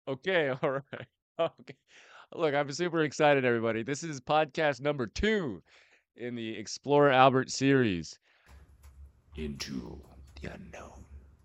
Okay, all right. Okay. Look, I'm super excited, everybody. This is podcast number 2 in the Explore Albert series, Into the Unknown.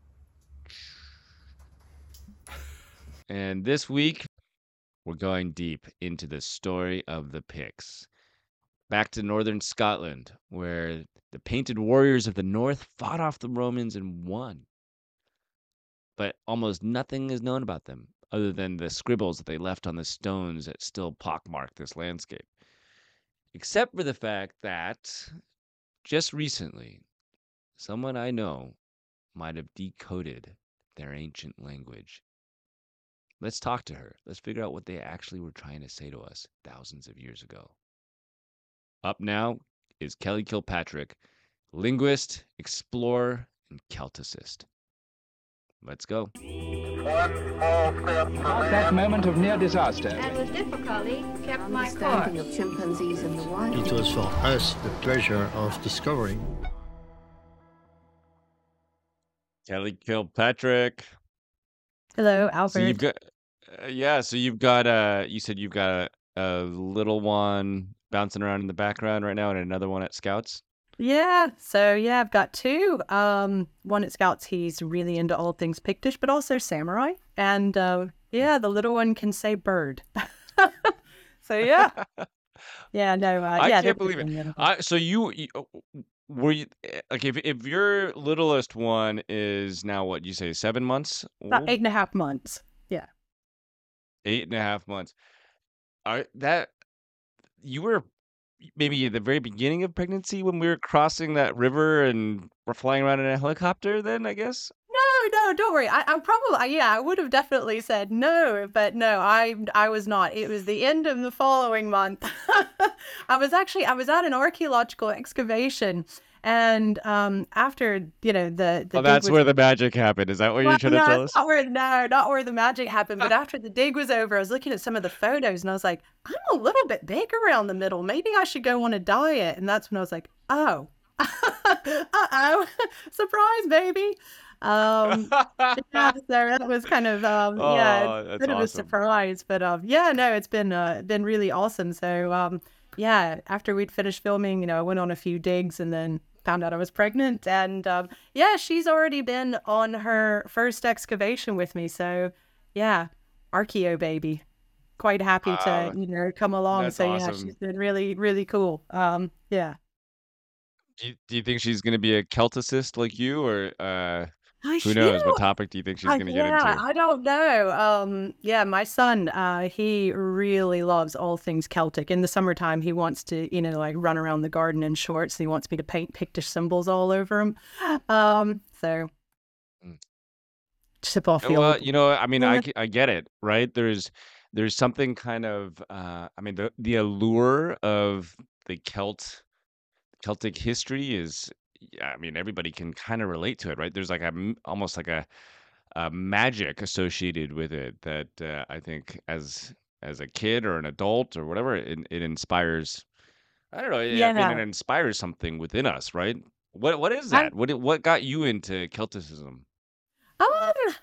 And this week, we're going deep into the story of the Picts. Back to northern Scotland, where the painted warriors of the north fought off the Romans and won. But almost nothing is known about them, other than the scribbles that they left on the stones that still pockmark this landscape. Except for the fact that just recently, someone I know might have decoded their ancient language. Let's talk to her. Let's figure out what they actually were trying to say to us thousands of years ago. Up now is Kelly Kilpatrick, linguist, explorer, and Celticist. Let's go. One small step for About that man, moment of near disaster, and with difficulty kept my course. Understanding of chimpanzees in the wild. It was for us the pleasure of discovering. Kelly Kilpatrick. Hello, So you've Albert. got, so you've got, you said you've got a little one bouncing around in the background right now and another one at Scouts. Yeah, I've got two. One at Scouts, he's really into all things Pictish, but also samurai. And the little one can say bird. So yeah, I they're can't believe it. pretty young. So were you like if your littlest one is now what you say 7 months About old, 8.5 months. Yeah. 8.5 months. That you were maybe at the very beginning of pregnancy when we were crossing that river and we're flying around in a helicopter. Then I guess. No, don't worry. I'm probably, I would have definitely said no, but no, I was not. It was the end of the following month. I was at an archaeological excavation, and after the Oh, dig that's was. where the magic happened. Is that what you're Well, trying to no, tell it's us? not where the magic happened. But after the dig was over, I was looking at some of the photos, and I was like, I'm a little bit big around the middle. Maybe I should go on a diet. And that's when I was like, oh, uh-oh, surprise, baby. So that was kind of Oh, a that's bit of a awesome. surprise. But no, it's been really awesome. So after we'd finished filming, I went on a few digs and then found out I was pregnant. And she's already been on her first excavation with me. So yeah, Archeo baby. Quite happy to, Uh, come along. that's So yeah, awesome. she's been really, really cool. Yeah. Do you think she's gonna be a Celticist like you, or I, who sh- you knows what know, topic do you think she's gonna get Yeah, into? I don't know. My son, he really loves all things Celtic. In the summertime, he wants to, like run around the garden in shorts. He wants me to paint Pictish symbols all over him. So Mm. chip off the Well, old. I mean, Yeah. I get it, right? There's something kind of, I mean, the allure of the Celtic history is, yeah, I mean, everybody can kind of relate to it, right? There's like almost like a magic associated with it that I think as a kid or an adult or whatever, it inspires. I don't know. I mean, it Yeah. inspires something within us, right? What is I that? What got you into Celticism? um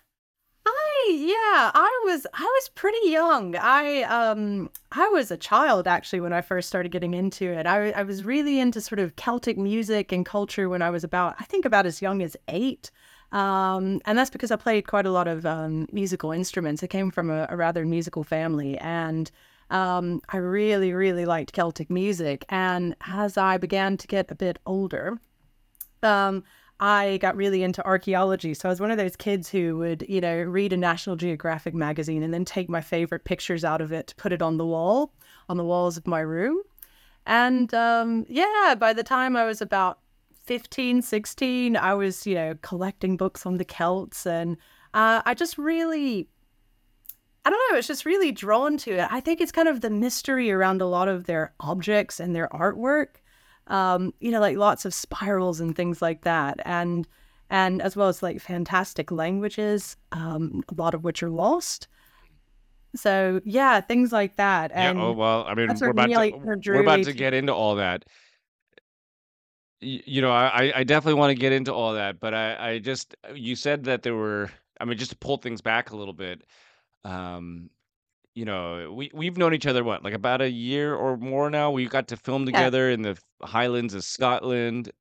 I was pretty young. I was a child actually when I first started getting into it. I was really into sort of Celtic music and culture when I was about as young as 8. And that's because I played quite a lot of musical instruments. I came from a rather musical family, and I really, really liked Celtic music. And as I began to get a bit older, um, I got really into archaeology. So I was one of those kids who would, read a National Geographic magazine and then take my favorite pictures out of it to put it on the walls of my room. And by the time I was about 15, 16, I was, collecting books on the Celts. And I just really, I don't know, it's just really drawn to it. I think it's kind of the mystery around a lot of their objects and their artwork, like lots of spirals and things like that. And as well as like fantastic languages, a lot of which are lost. So yeah, things like that. Yeah. Oh And well. I mean, that's what really we're drew about me to to. get into all that. I definitely want to get into all that, but I just you said that there were. I mean, just to pull things back a little bit. Um, we've known each other what, like about a year or more now. We got to film Yeah. together in the Highlands of Scotland,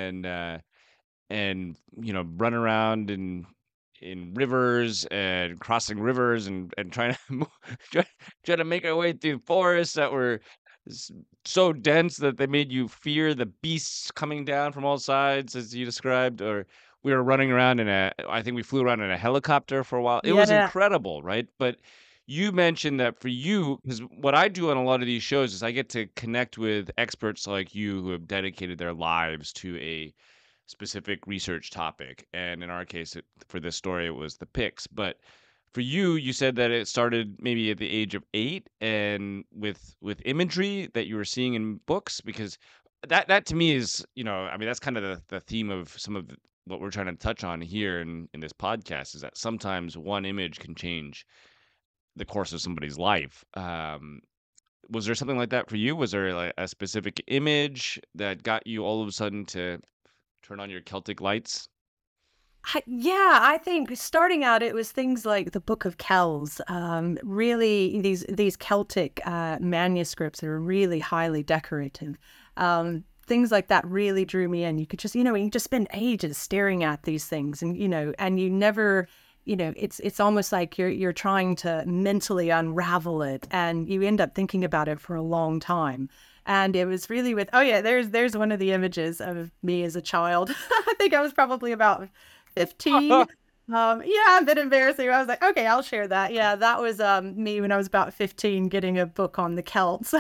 and run around in rivers and crossing rivers and trying to try, trying to make our way through forests that were s- so dense that they made you fear the beasts coming down from all sides, as you described. Or we were running around I think we flew around in a helicopter for a while. It was Yeah. incredible, right? But you mentioned that for you, because what I do on a lot of these shows is I get to connect with experts like you who have dedicated their lives to a specific research topic. And in our case, for this story, it was the Picts. But for you, you said that it started maybe at the age of 8, and with imagery that you were seeing in books. Because that to me is, I mean, that's kind of the theme of some of what we're trying to touch on here in this podcast, is that sometimes one image can change the course of somebody's life. Was there something like that for you? Was there like a specific image that got you all of a sudden to turn on your Celtic lights? Yeah, I think starting out it was things like the Book of Kells. Really, these Celtic manuscripts that are really highly decorative. Things like that really drew me in. You could just, you just spend ages staring at these things, and and you never, it's almost like you're trying to mentally unravel it, and you end up thinking about it for a long time. And it was really with, oh yeah, there's one of the images of me as a child. I think I was probably about 15. Yeah, a bit embarrassing. I was like, okay, I'll share that. Yeah, that was me when I was about 15 getting a book on the Celts.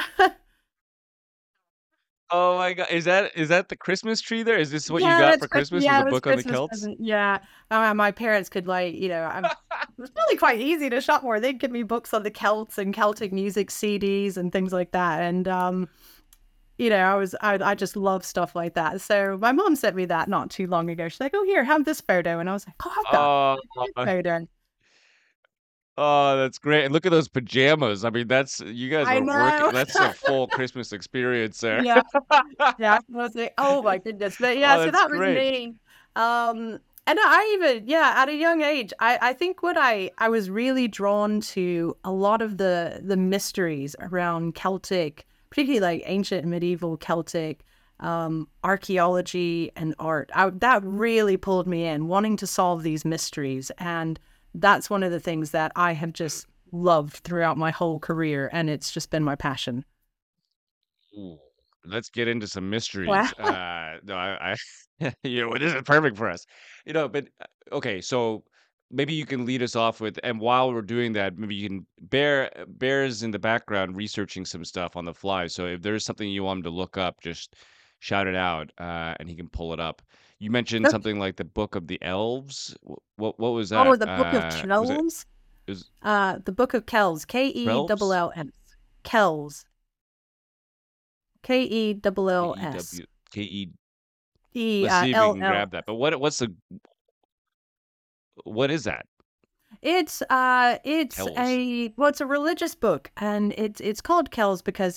Oh my god, is that the Christmas tree there? Is this what you Yeah, got that's for Christmas. Christmas, was Yeah, a it was book on the Christmas Celts? present. Yeah, my parents could it was really quite easy to shop more. They'd give me books on the Celts and Celtic music CDs and things like that. And I just love stuff like that. So my mom sent me that not too long ago. She's like, "Oh, here, have this photo," and I was like, "Oh, I've got Oh, this photo." oh, that's great, and look at those pajamas. I mean, you guys I were working. know. That's a full Christmas experience there. Yeah, yeah. I was like, oh my goodness. But yeah, Oh, so that's that was great. me. And I even, yeah, at a young age, I think what I was really drawn to a lot of the mysteries around Celtic, particularly like ancient and medieval Celtic archaeology and art. That really pulled me in, wanting to solve these mysteries. And that's one of the things that I have just loved throughout my whole career. And it's just been my passion. Ooh, let's get into some Wow. mysteries. No, this is perfect for us. But okay, so maybe you can lead us off with, and while we're doing that, maybe you can Bear's in the background researching some stuff on the fly. So if there's something you want him to look up, just shout it out, and he can pull it up. You mentioned something like the Book of the Elves. What was Oh, that? the Book of Was it? Kells? It was The Book of Kells. Relves? Kells. Kells. K Kells. E W K E. E Let's see if we can LL. grab that. But what is that? It's Kells. it's a religious book, and it's called Kells because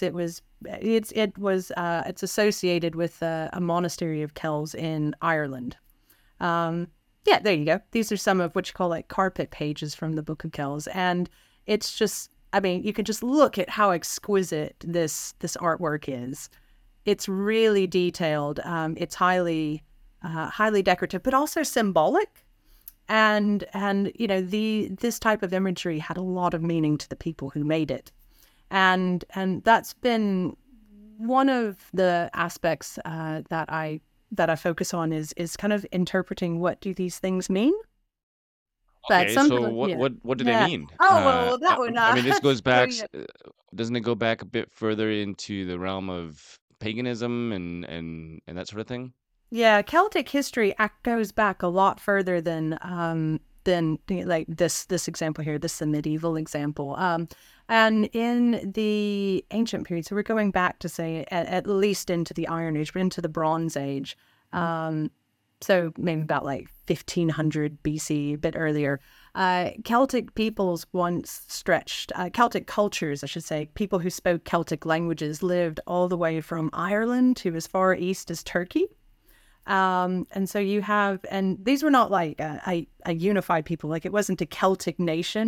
it's associated with a monastery of Kells in Ireland. Um, yeah, there you go. These are some of what you call like carpet pages from the Book of Kells, and it's just, I mean, you can just look at how exquisite this artwork is. It's really detailed. It's highly decorative, but also symbolic. And this type of imagery had a lot of meaning to the people who made it, and that's been one of the aspects that I focus on is kind of interpreting what do these things mean. But Okay, so sometimes, what do they yeah. mean? Oh well, that one. I mean, this goes So back. yeah. Doesn't it go back a bit further into the realm of paganism and that sort of thing? Yeah, Celtic history goes back a lot further than like this example here. This is a medieval example. And in the ancient period, so we're going back to say at least into the Iron Age, but into the Bronze Age. Um, so maybe about like 1500 BC, a bit earlier. Celtic peoples once stretched, Celtic cultures, I should say, people who spoke Celtic languages lived all the way from Ireland to as far east as Turkey. And so you have, and these were not like a unified people, like it wasn't a Celtic nation,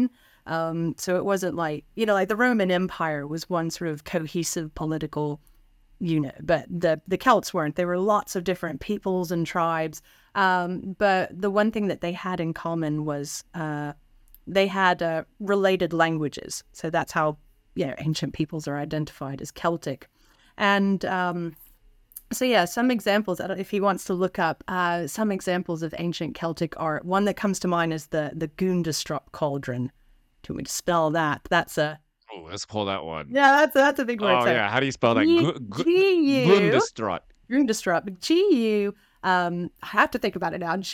So it wasn't like, like the Roman Empire was one sort of cohesive political unit, but the Celts weren't. There were lots of different peoples and tribes. But the one thing that they had in common was they had related languages. So that's how ancient peoples are identified as Celtic. And some examples, if he wants to look up some examples of ancient Celtic art, one that comes to mind is the Gundestrup cauldron. Do you want me to spell that? That's a... Oh, let's pull that one. Yeah, that's a big word. Oh, So yeah. How do you spell that? G-U... Gundestrup. Gundestrup. G-U... I have to think about it now.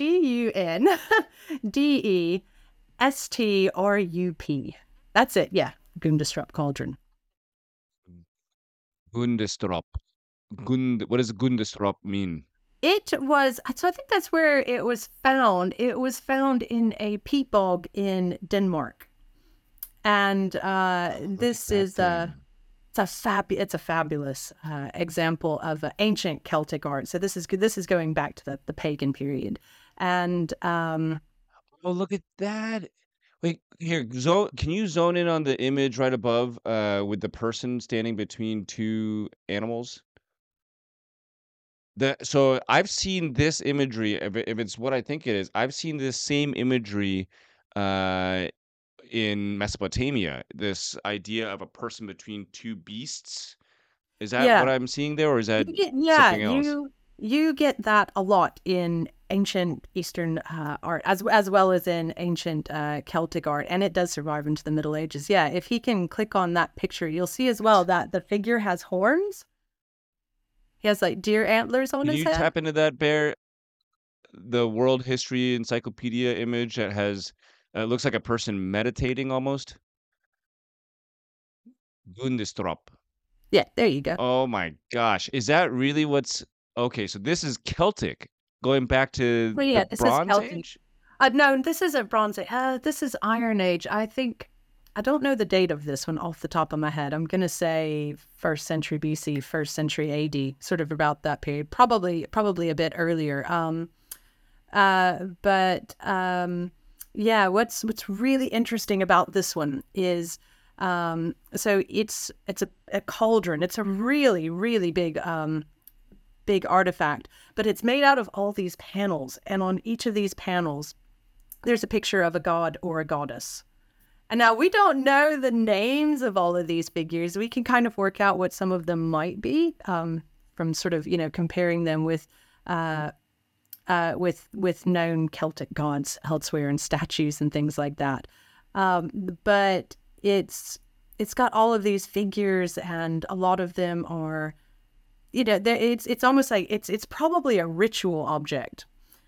Gundestrup. That's it. Yeah. Gundestrup cauldron. Gundestrup. What does Gundestrup mean? It was, so I think that's where it was found. It was found in a peat bog in Denmark. And this is it's a fabulous example of ancient Celtic art. So this is going back to the pagan period. And oh, look at that. Wait, here, can you zone in on the image right above with the person standing between two animals? So I've seen this imagery, if it's what I think it is, I've seen this same imagery in Mesopotamia, this idea of a person between two beasts. Is that what I'm seeing there, or is that something else? You get that a lot in ancient Eastern art, as well as in ancient Celtic art, and it does survive into the Middle Ages. Yeah, if he can click on that picture, you'll see as well that the figure has horns. He has like deer antlers on his head. Can you tap into that, Bear? The World History Encyclopedia image that has looks like a person meditating almost. Gundestrup. Yeah, there you go. Oh my gosh, is that really what's okay? So this is Celtic, going back to the Bronze Age. No, this isn't Bronze Age. This is Iron Age. I don't know the date of this one off the top of my head. I'm gonna say 1st century BC, 1st century AD, sort of about that period. Probably a bit earlier. What's really interesting about this one is so it's a cauldron. It's a really, really big artifact, but it's made out of all these panels, and on each of these panels there's a picture of a god or a goddess. And now we don't know the names of all of these figures. We can kind of work out what some of them might be from sort of, comparing them with known Celtic gods elsewhere and statues and things like that. But it's got all of these figures, and a lot of them are, it's almost like it's probably a ritual object.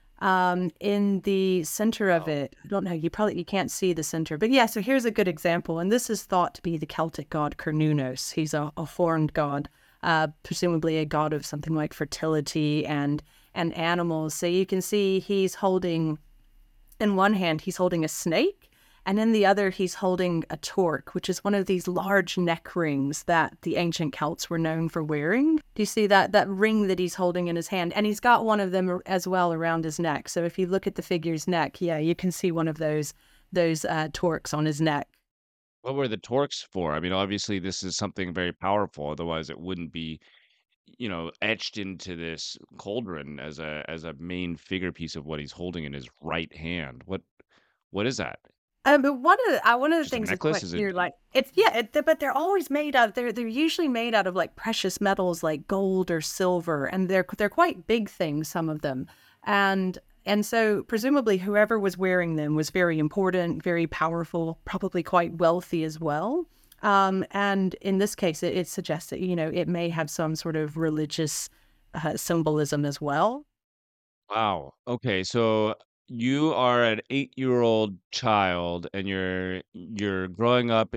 In the center of it, I don't know, you can't see the center, but yeah, so here's a good example. And this is thought to be the Celtic god Cernunnos. He's a horned god, presumably a god of something like fertility and animals. So you can see he's holding, in one hand, he's holding a snake, and in the other, he's holding a torque, which is one of these large neck rings that the ancient Celts were known for wearing. Do you see that ring that he's holding in his hand? And he's got one of them as well around his neck. So if you look at the figure's neck, yeah, you can see one of those torques on his neck. What were the torques for? I mean, obviously, this is something very powerful. Otherwise, it wouldn't be, etched into this cauldron as a main figure piece of what he's holding in his right hand. What is that? But one of the things that's quite clear, like but they're always made out. They're usually made out of like precious metals, like gold or silver, and they're quite big things, some of them, and so presumably whoever was wearing them was very important, very powerful, probably quite wealthy as well. And in this case, it suggests that it may have some sort of religious symbolism as well. Wow. Okay, so you are an 8-year-old child, and you're growing up.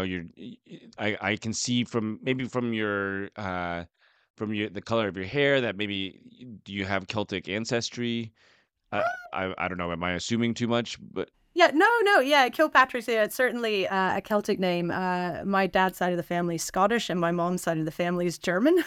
I can see from your the color of your hair that maybe do you have Celtic ancestry? I don't know. Am I assuming too much? But Yeah, no, yeah, Kilpatrick's, yeah, it's certainly a Celtic name. My dad's side of the family is Scottish, and my mom's side of the family is German.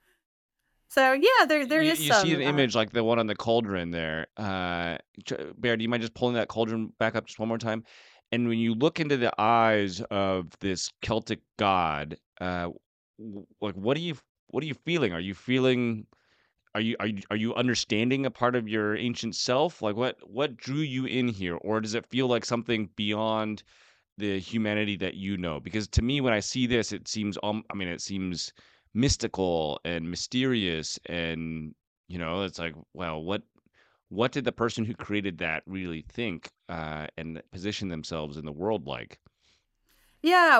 So yeah, there is you some. see an image like the one on the cauldron there. Bear, do you mind just pulling that cauldron back up just one more time? And when you look into the eyes of this Celtic god, like what are you feeling? Are you feeling are you understanding a part of your ancient self? Like what drew you in here, or does it feel like something beyond the humanity that you know? Because to me, when I see this, it seems I mean, it seems mystical and mysterious, and it's like, well, what did the person who created that really think and position themselves in the world like? Yeah,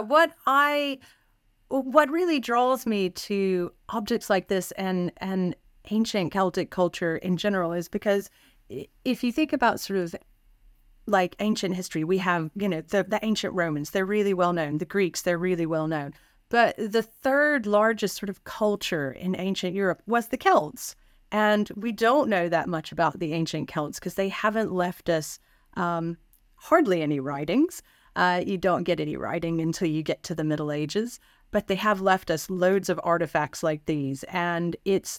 what really draws me to objects like this and ancient Celtic culture in general is because if you think about sort of like ancient history, we have, the ancient Romans, they're really well known. The Greeks, they're really well known. But the third largest sort of culture in ancient Europe was the Celts. And we don't know that much about the ancient Celts because they haven't left us hardly any writings. You don't get any writing until you get to the Middle Ages, but they have left us loads of artifacts like these. And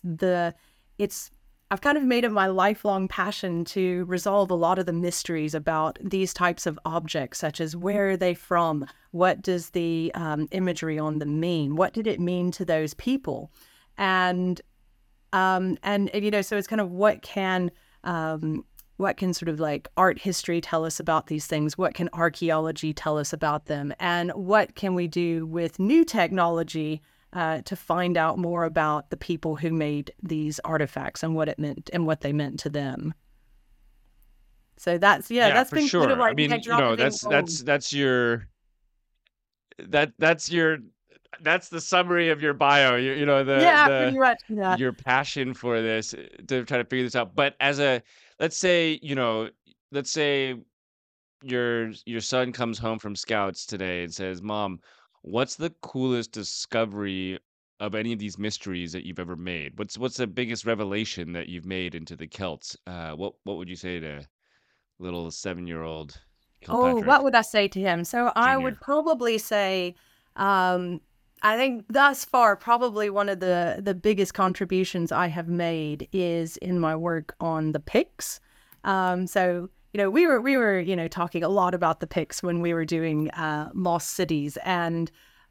I've kind of made it my lifelong passion to resolve a lot of the mysteries about these types of objects, such as where are they from? What does the imagery on them mean? What did it mean to those people? And so it's kind of what can sort of like art history tell us about these things? What can archaeology tell us about them? And what can we do with new technology to find out more about the people who made these artifacts and what it meant and what they meant to them? So that's For been sure. kind of I like mean, that's the summary of your bio. pretty much. Yeah. Your passion for this to try to figure this out. But let's say your son comes home from Scouts today and says, "Mom, what's the coolest discovery of any of these mysteries that you've ever made? What's the biggest revelation that you've made into the Celts?" What would you say to little 7-year-old Oh, Kilpatrick what would I say to him? So I would Jr.? probably say, I think thus far, probably one of the biggest contributions I have made is in my work on the Picts. We were talking a lot about the Picts when we were doing Lost Cities, and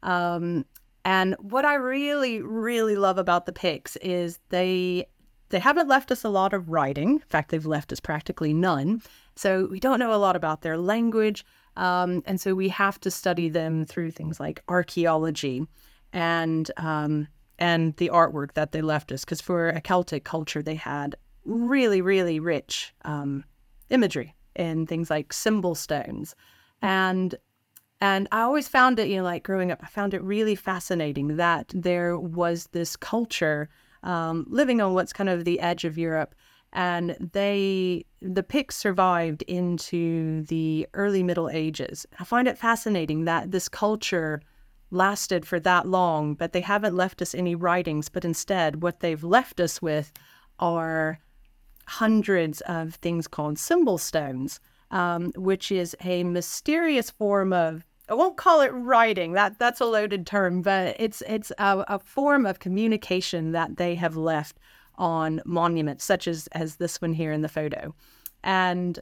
what I really, really love about the Picts is they haven't left us a lot of writing. In fact, they've left us practically none. So we don't know a lot about their language. And so we have to study them through things like archaeology and the artwork that they left us. Because for a Celtic culture, they had really, really rich imagery in things like symbol stones. And I always found it, like growing up, I found it really fascinating that there was this culture living on what's kind of the edge of Europe. And the Picts survived into the early Middle Ages. I find it fascinating that this culture lasted for that long, but they haven't left us any writings. But instead, what they've left us with are hundreds of things called symbol stones, which is a mysterious form of, I won't call it writing, that's a loaded term, but it's a form of communication that they have left on monuments, such as this one here in the photo. And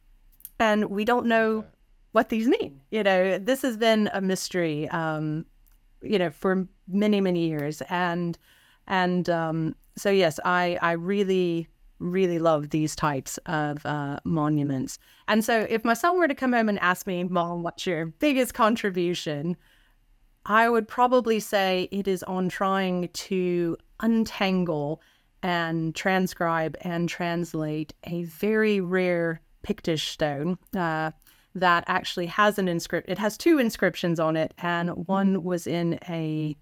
we don't know what these mean. This has been a mystery, for many, many years. So yes, I really, really love these types of monuments. And so if my son were to come home and ask me, "Mom, what's your biggest contribution?" I would probably say it is on trying to untangle and transcribe and translate a very rare Pictish stone that actually has an inscription. It has two inscriptions on it, and one was in a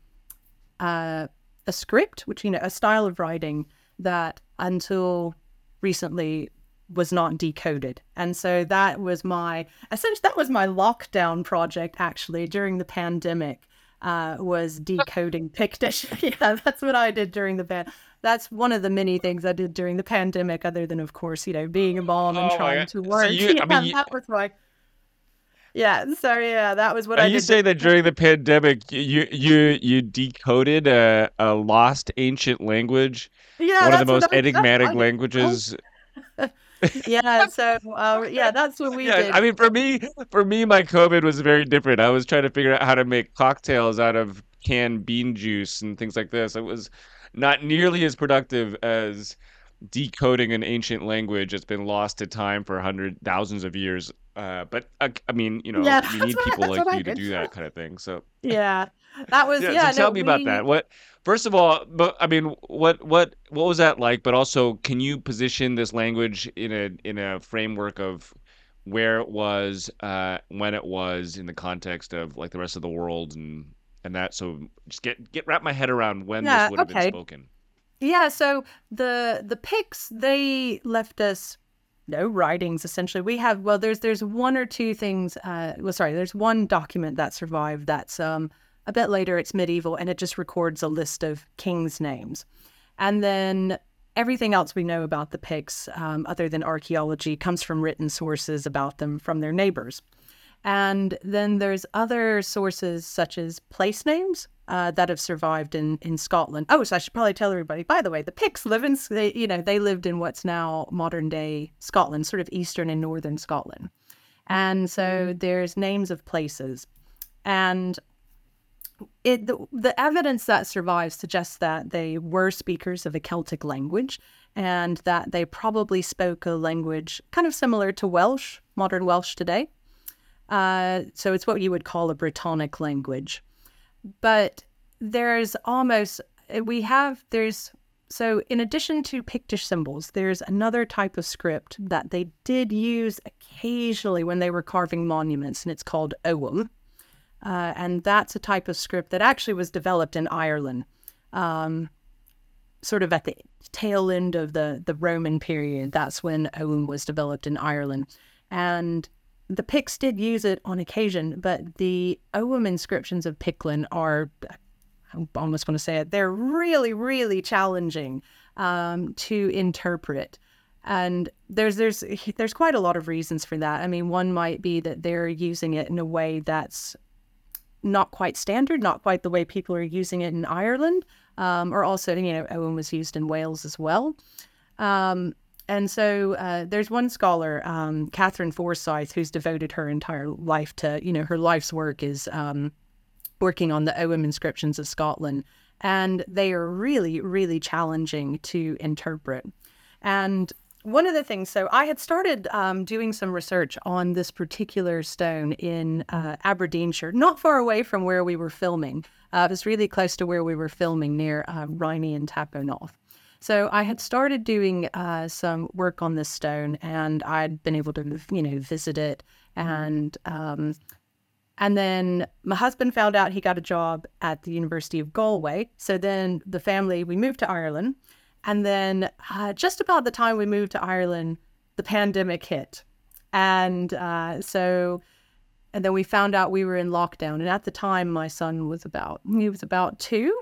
script, which, a style of writing that until recently was not decoded. And so that was my lockdown project actually during the pandemic, was decoding Pictish. Yeah, that's what I did during the pandemic. That's one of the many things I did during the pandemic, other than, of course, being a mom and trying to work. That was my... Yeah, so yeah, that was what I did. You say that during the pandemic, you decoded a lost ancient language, Yeah, one of the most enigmatic languages Yeah, so yeah, that's what we Yeah, I did. mean, for me, my COVID was very different. I was trying to figure out how to make cocktails out of canned bean juice and things like this. It was not nearly as productive as decoding an ancient language that's been lost to time for thousands of years. But I mean, Yeah, you need people that's like what I you to did. do that kind of thing. So Yeah, that was yeah, so yeah. No, tell me about we that. First of all, but I mean, what was that like? But also, can you position this language in a framework of where it was, when it was, in the context of like the rest of the world and that? So just get wrap my head around when this yeah would have been okay. spoken. Yeah, so the Picts, they left us no writings essentially. We have, well, there's one or two things, well, sorry, there's one document that survived that's a bit later, it's medieval, and it just records a list of kings' names. And then everything else we know about the Picts, other than archaeology, comes from written sources about them from their neighbors. And then there's other sources such as place names that have survived in Scotland. Oh, so I should probably tell everybody, by the way, the Picts live in, they lived in what's now modern day Scotland, sort of eastern and northern Scotland. And so there's names of places. And the evidence that survives suggests that they were speakers of a Celtic language and that they probably spoke a language kind of similar to Welsh, modern Welsh today. So it's what you would call a Brittonic language. But there's so in addition to Pictish symbols, there's another type of script that they did use occasionally when they were carving monuments, and it's called Ogham. And that's a type of script that actually was developed in Ireland, sort of at the tail end of the Roman period. That's when Ogham was developed in Ireland. And the Picts did use it on occasion, but the Ogham inscriptions of Picklin are, I almost want to say it, they're really, really challenging to interpret. And there's quite a lot of reasons for that. I mean, one might be that they're using it in a way that's not quite standard, not quite the way people are using it in Ireland, or also, Ogham was used in Wales as well. And so there's one scholar, Catherine Forsyth, who's devoted her entire life to, her life's work is working on the Ogham inscriptions of Scotland. And they are really, really challenging to interpret. And one of the things, so I had started doing some research on this particular stone in Aberdeenshire, not far away from where we were filming. It was really close to where we were filming near Riney and Taponoth. So I had started doing some work on this stone, and I'd been able to, visit it. And then my husband found out he got a job at the University of Galway. So then we moved to Ireland. And then just about the time we moved to Ireland, the pandemic hit. And then we found out we were in lockdown. And at the time, my son was about 2.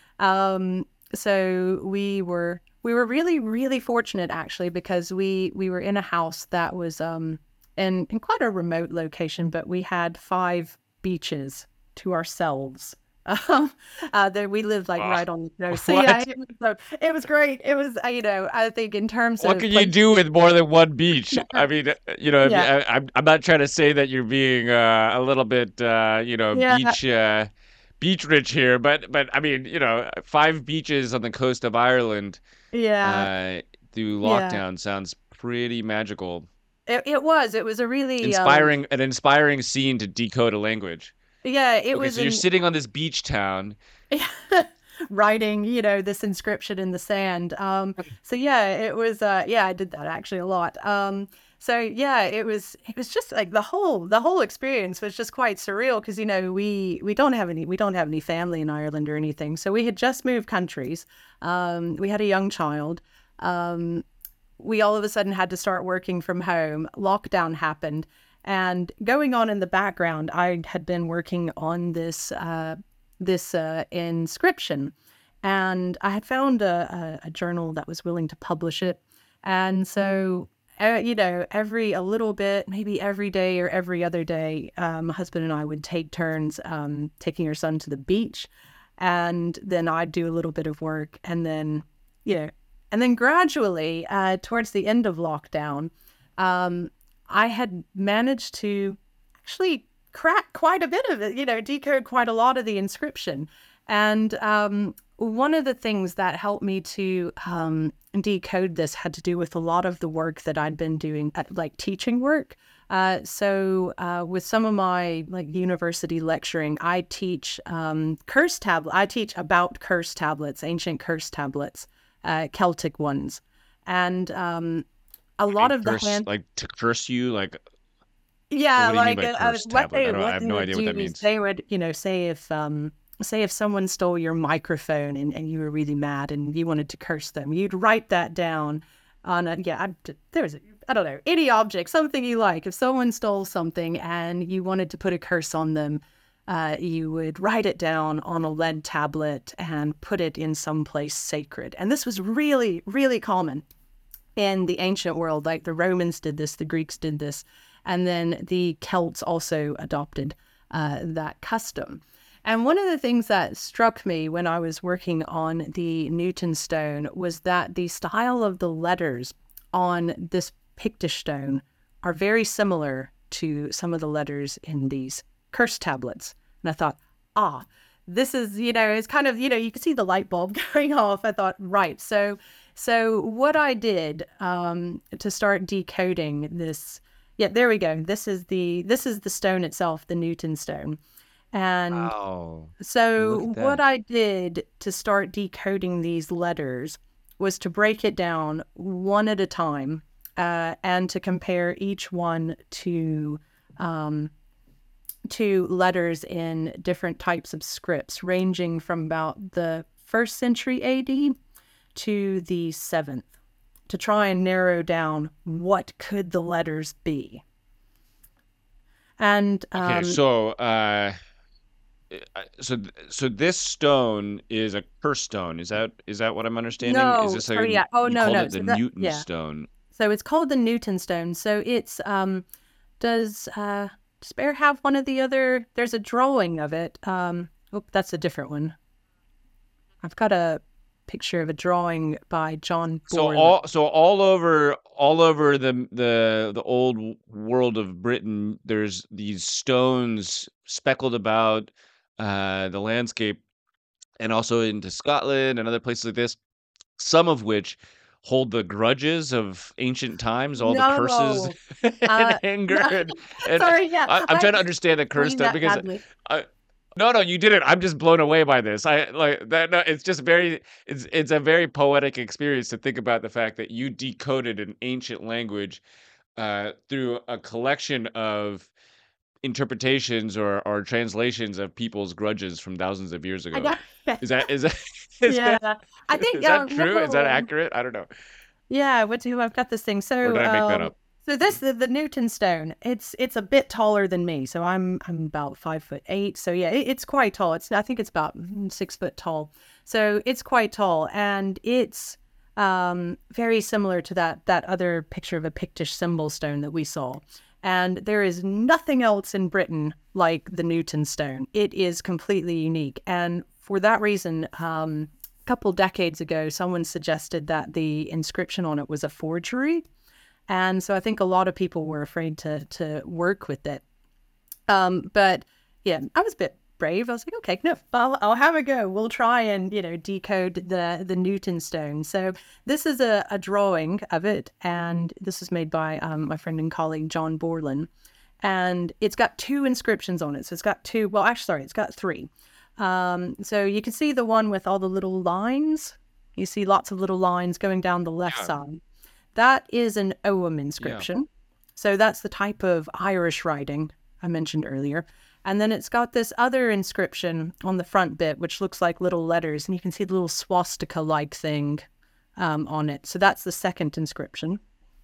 So we were really, really fortunate, actually, because we were in a house that was in quite a remote location, but we had 5 beaches to ourselves. There we lived like right on the coast. So yeah, it was great. It was, I think in terms What of can you do with more than one beach? I mean, yeah, I'm not trying to say that you're being a little bit, yeah, beach rich here, but I mean, 5 beaches on the coast of Ireland yeah, uh, through yeah. lockdown sounds pretty magical. It was a really, An inspiring scene to decode a language. yeah, it Okay, was so you're an sitting on this beach town. writing, this inscription in the sand. So yeah, it was, yeah, I did that actually a lot. So yeah, it was just like the whole experience was just quite surreal because, we don't have any family in Ireland or anything. So we had just moved countries. We had a young child. We all of a sudden had to start working from home. Lockdown happened. And going on in the background, I had been working on this inscription, and I had found a journal that was willing to publish it. And so, a little bit, maybe every day or every other day, my husband and I would take turns taking our son to the beach, and then I'd do a little bit of work, and then, And then gradually, towards the end of lockdown, I had managed to actually crack quite a bit of it, decode quite a lot of the inscription. And one of the things that helped me to decode this had to do with a lot of the work that I'd been doing, like teaching work. So with some of my university lecturing, I teach curse tablet. I teach about curse tablets, ancient curse tablets, Celtic ones, and a lot of Curse, the hand. to curse you, Yeah, what do you mean by curse what tablet? I what have they no would idea what do that is means. they would, say if someone stole your microphone and you were really mad and you wanted to curse them, you'd write that down on I don't know, any object, something you like. If someone stole something and you wanted to put a curse on them, you would write it down on a lead tablet and put it in some place sacred. And this was really, really common in the ancient world. Like the Romans did this, the Greeks did this, and then the Celts also adopted that custom. And one of the things that struck me when I was working on the Newton stone was that the style of the letters on this Pictish stone are very similar to some of the letters in these curse tablets. And I thought, this is, it's kind of, you can see the light bulb going off. I thought, right. So what I did to start decoding this, there we go. This is the stone itself, the Newton stone. And so what I did to start decoding these letters was to break it down one at a time and to compare each one to letters in different types of scripts, ranging from about the 1st century AD to the 7th, to try and narrow down what could the letters be. And so this stone is a curse stone. Is that what I'm understanding? No, Is this sorry, yeah. Oh, no. It the Newton stone. So it's called the Newton stone. So it's does Bear have one of the other? There's a drawing of it. That's a different one. I've got a picture of a drawing by John Borland. So all over the old world of Britain, there's these stones speckled about the landscape, and also into Scotland and other places like this, some of which hold the grudges of ancient times, all the curses and anger. And sorry, yeah. I'm trying to understand the curse stuff because no, you didn't. I'm just blown away by this. I like that. No, it's just it's a very poetic experience to think about the fact that you decoded an ancient language through a collection of interpretations or translations of people's grudges from thousands of years ago. Is that I think is that true? Is that accurate? I don't know. Yeah, I've got this thing. So or did I make that up? So this the Newton stone. It's a bit taller than me. So I'm about 5'8". So yeah, it's quite tall. I think it's about 6 foot tall. So it's quite tall, and it's very similar to that other picture of a Pictish symbol stone that we saw. And there is nothing else in Britain like the Newton stone. It is completely unique. And for that reason, a couple decades ago, someone suggested that the inscription on it was a forgery. And so I think a lot of people were afraid to work with it. But yeah, I was a bit brave. I was like, okay, no, I'll have a go. We'll try and, decode the Newton stone. So this is a drawing of it. And this is made by my friend and colleague, John Borland. And it's got 2 inscriptions on it. So it's got 2, well, actually, sorry, it's got 3. So you can see the one with all the little lines. You see lots of little lines going down the left side. That is an Ogham inscription. Yeah. So that's the type of Irish writing I mentioned earlier. And then it's got this other inscription on the front bit, which looks like little letters. And you can see the little swastika-like thing on it. So that's the second inscription.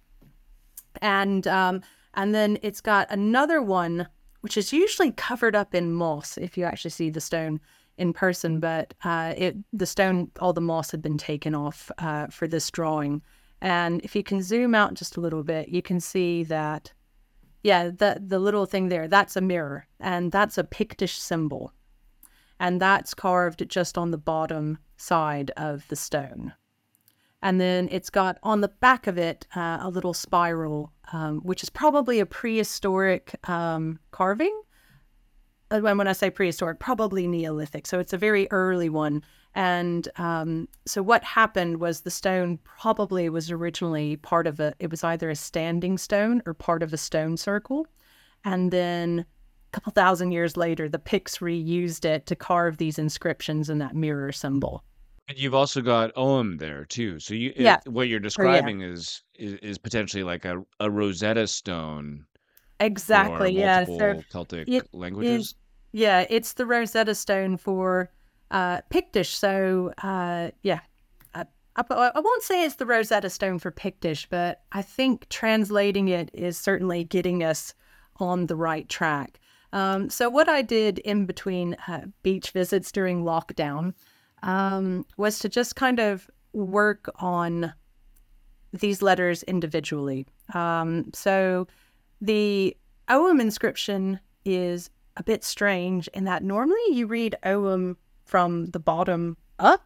And then it's got another one, which is usually covered up in moss, if you actually see the stone in person. But the stone, all the moss had been taken off for this drawing. And if you can zoom out just a little bit, you can see that, the little thing there, that's a mirror, and that's a Pictish symbol. And that's carved just on the bottom side of the stone. And then it's got on the back of it a little spiral, which is probably a prehistoric carving. When I say prehistoric, probably Neolithic. So it's a very early one. And so what happened was the stone probably was originally part of it was either a standing stone or part of a stone circle. And then a couple thousand years later, the Picts reused it to carve these inscriptions and that mirror symbol. And you've also got Ogham there too. So what you're yeah. describing is potentially like a Rosetta Stone for Exactly. Yeah. So multiple Celtic it is, languages. yeah, it's the Rosetta Stone for Pictish. So yeah, I won't say it's the Rosetta Stone for Pictish, but I think translating it is certainly getting us on the right track. So what I did in between beach visits during lockdown was to just kind of work on these letters individually. So the Ogham inscription is a bit strange in that normally you read Ogham from the bottom up,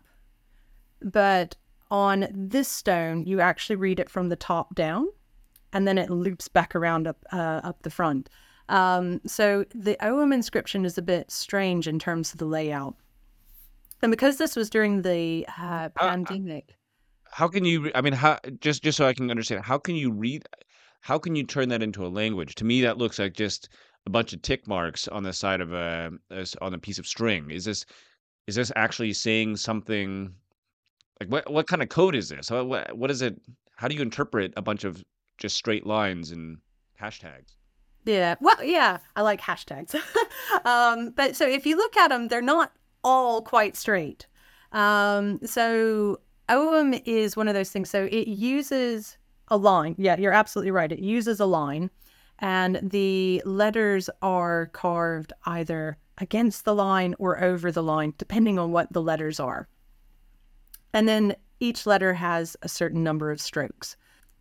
but on this stone you actually read it from the top down, and then it loops back around up the front. So the Ogham inscription is a bit strange in terms of the layout. And because this was during the pandemic. How can you? I mean, how just so I can understand, how can you read? How can you turn that into a language? To me, that looks like just a bunch of tick marks on the side of on a piece of string. Is this actually saying something? Like what kind of code is this? What is it? How do you interpret a bunch of just straight lines and hashtags? Yeah, well, yeah, I like hashtags. But so if you look at them, they're not all quite straight. So Ogham is one of those things. So it uses a line. Yeah, you're absolutely right. It uses a line, and the letters are carved either against the line or over the line, depending on what the letters are. And then each letter has a certain number of strokes.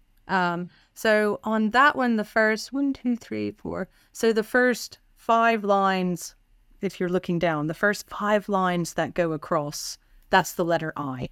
So on that one, the first 1, 2, 3, 4. So the first 5 lines, if you're looking down, the first 5 lines that go across, that's the letter I.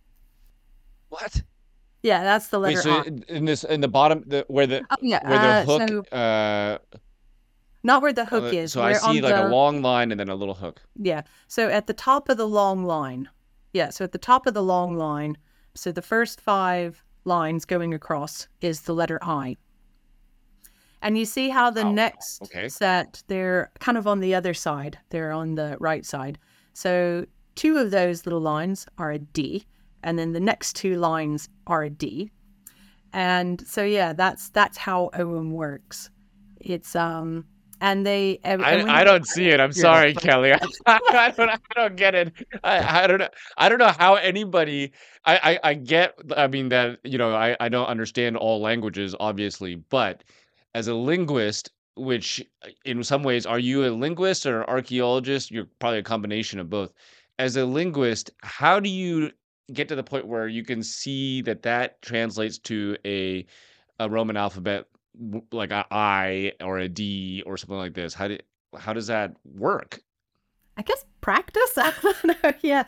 What? Yeah, that's the letter Wait, so I. in the bottom, where the hook, so not where the hook is. so I see like a long line and then a little hook. Yeah. So at the top of the long line. Yeah. So at the top of the long line. So the first 5 lines going across is the letter I. And you see how the next set, they're kind of on the other side. They're on the right side. So 2 of those little lines are a D. And then the next 2 lines are a D. And so, yeah, that's how Ogham works. It's, and they... I don't see it. I'm sorry, Kelly. I don't get it. I don't know. I don't know how anybody... I get, I mean, that, I don't understand all languages, obviously, but as a linguist, which in some ways, are you a linguist or an archaeologist? You're probably a combination of both. As a linguist, how do you get to the point where you can see that translates to a Roman alphabet, like a I or a D or something like this? How does that work? I guess practice. I don't know. Yeah.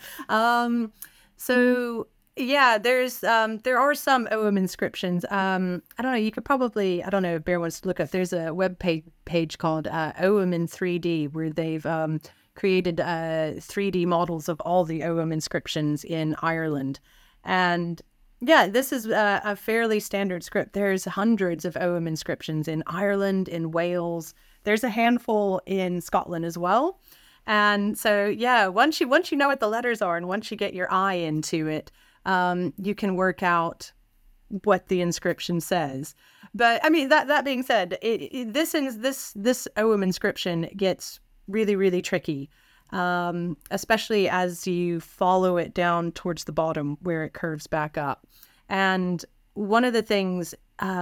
So yeah, there are some Ogham inscriptions. I don't know. You could probably, I don't know if Bear wants to look up. There's a web page called Ogham in 3D where they've created 3D models of all the Ogham inscriptions in Ireland. And yeah, this is a fairly standard script. There's hundreds of Ogham inscriptions in Ireland, in Wales. There's a handful in Scotland as well. And so, yeah, once you know what the letters are and once you get your eye into it, you can work out what the inscription says. But I mean, that being said, this Ogham inscription gets really, really tricky, especially as you follow it down towards the bottom where it curves back up. And one of the things,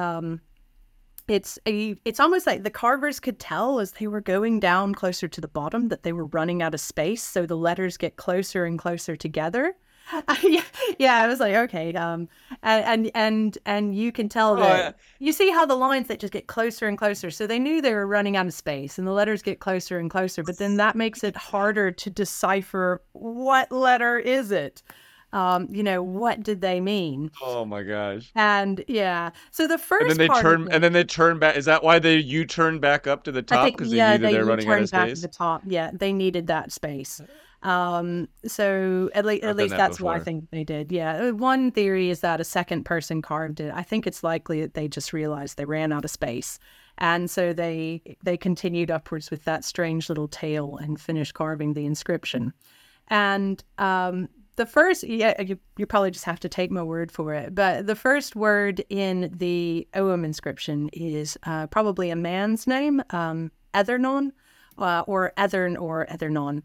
it's almost like the carvers could tell as they were going down closer to the bottom that they were running out of space. So the letters get closer and closer together. Yeah, I was like, okay. And you can tell that you see how the lines that just get closer and closer. So they knew they were running out of space and the letters get closer and closer, but then that makes it harder to decipher what letter is it. What did they mean? Oh my gosh. And yeah, so the And first then they part turn of and it, then they turn back. Is that why they U-turn back up to the I top? think, Because they knew that they they're running out of turned back at space? the top. Yeah, they needed that space. So at I've done least that that's what I before. think they did. Yeah, one theory is that a second person carved it. I think it's likely that they just realized they ran out of space, and so they continued upwards with that strange little tail and finished carving the inscription. And the first, you probably just have to take my word for it, but the first word in the Ogham inscription is probably a man's name, Ethernon, or Ethern or Ethernon,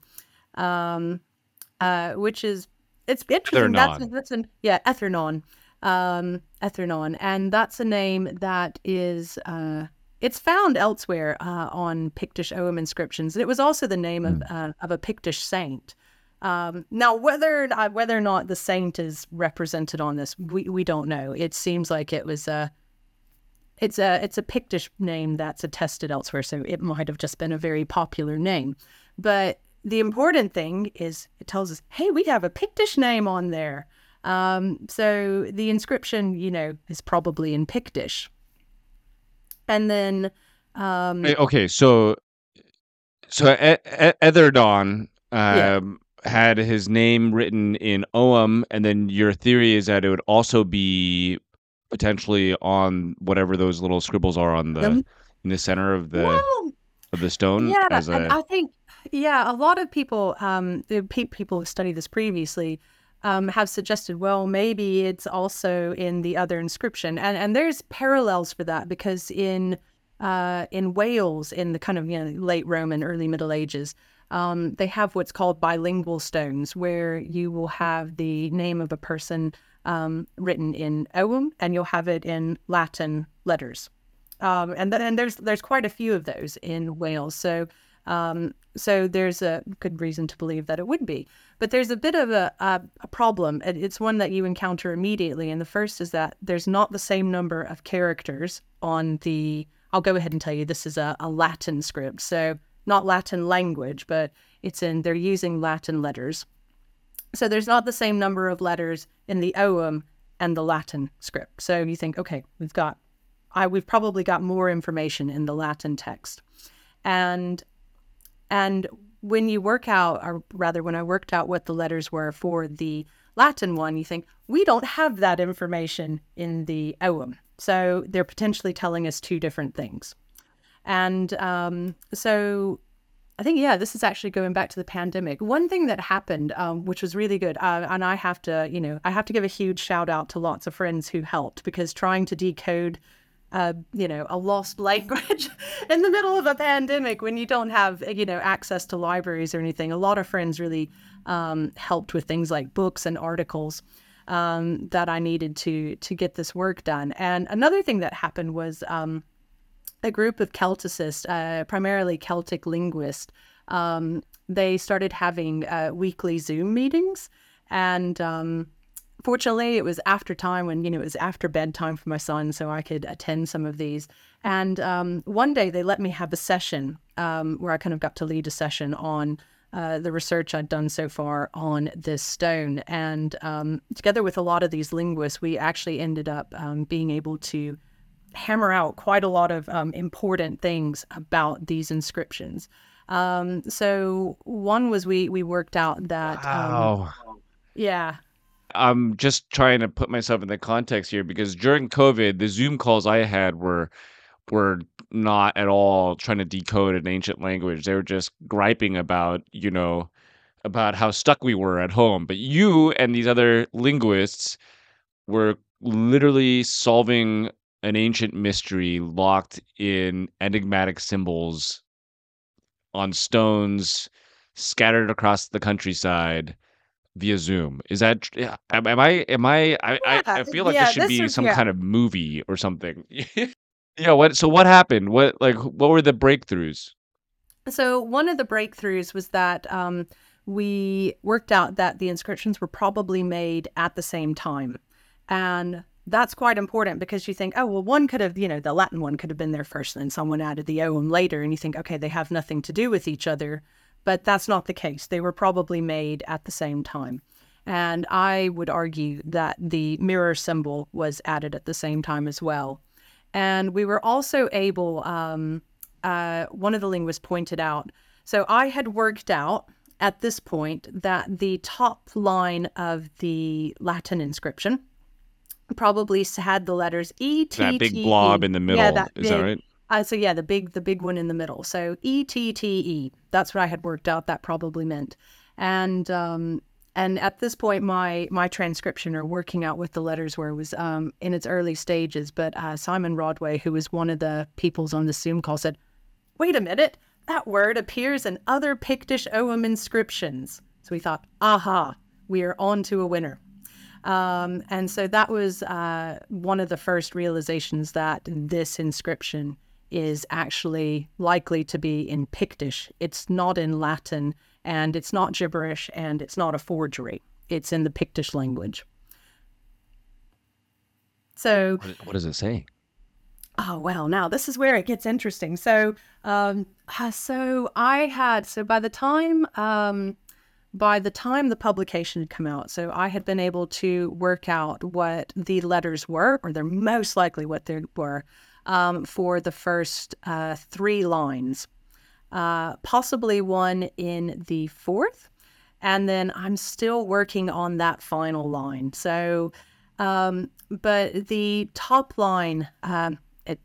which is, it's interesting. Ethernon. Ethernon, Ethernon, and that's a name that is it's found elsewhere on Pictish Ogham inscriptions. It was also the name of a Pictish saint. Now, whether or not the saint is represented on this, we don't know. It seems like it was it's a Pictish name that's attested elsewhere, so it might have just been a very popular name. But the important thing is it tells us, hey, we have a Pictish name on there. So the inscription, is probably in Pictish. And then, Okay, so Etherdon yeah. had his name written in Ogham, and then your theory is that it would also be potentially on whatever those little scribbles are on in the center of Well, the stone yeah, as and a. I think, a lot of people, people who studied this previously, have suggested, well, maybe it's also in the other inscription, and there's parallels for that because in Wales, in the kind of late Roman, early Middle Ages, they have what's called bilingual stones, where you will have the name of a person written in Ogham, and you'll have it in Latin letters. And there's quite a few of those in Wales. So there's a good reason to believe that it would be. But there's a bit of a problem. It's one that you encounter immediately. And the first is that there's not the same number of characters on the... I'll go ahead and tell you this is a Latin script. So not Latin language, but they're using Latin letters. So there's not the same number of letters in the Ogham and the Latin script. So you think, okay, we've probably got more information in the Latin text. And when you work out, or rather when I worked out what the letters were for the Latin one, you think, we don't have that information in the Ogham. So they're potentially telling us two different things. And so I think, this is actually going back to the pandemic. One thing that happened, which was really good, and I have to give a huge shout out to lots of friends who helped, because trying to decode a lost language in the middle of a pandemic when you don't have, access to libraries or anything. A lot of friends really helped with things like books and articles that I needed to get this work done. And another thing that happened was a group of Celticists, primarily Celtic linguists, they started having weekly Zoom meetings. And fortunately, it was after time when, it was after bedtime for my son, so I could attend some of these. And one day they let me have a session where I kind of got to lead a session on the research I'd done so far on this stone. And together with a lot of these linguists, we actually ended up being able to hammer out quite a lot of important things about these inscriptions. So one was we worked out that... Wow. Yeah. I'm just trying to put myself in the context here, because during COVID, the Zoom calls I had were not at all trying to decode an ancient language. They were just griping about, about how stuck we were at home. But you and these other linguists were literally solving an ancient mystery locked in enigmatic symbols on stones scattered across the countryside via Zoom. Is that am I feel like this should be some kind of movie or something. What happened? What were the breakthroughs? So one of the breakthroughs was that we worked out that the inscriptions were probably made at the same time. And that's quite important, because you think, oh, well, one could have, the Latin one could have been there first, and then someone added the Ogham later, and you think, okay, they have nothing to do with each other. But that's not the case. They were probably made at the same time. And I would argue that the mirror symbol was added at the same time as well. And we were also able, one of the linguists pointed out, so I had worked out at this point that the top line of the Latin inscription probably had the letters E, T, That big T, blob E. in the middle. Yeah, that Is that big, right? so yeah, the big one in the middle. So E, T, T, E. That's what I had worked out that probably meant. And at this point, my transcription or working out what the letters were was in its early stages. But Simon Rodway, who was one of the peoples on the Zoom call, said, "Wait a minute, that word appears in other Pictish Ogham inscriptions." So we thought, aha, we are on to a winner. And so that was one of the first realizations that this inscription is actually likely to be in Pictish. It's not in Latin, and it's not gibberish, and it's not a forgery. It's in the Pictish language. So, What does it say? oh well, now this is where it gets interesting. So, by the time the publication had come out, so I had been able to work out what the letters were, or they're most likely what they were, for the first 3 lines, possibly one in the 4th, and then I'm still working on that final line. So, but the top line, I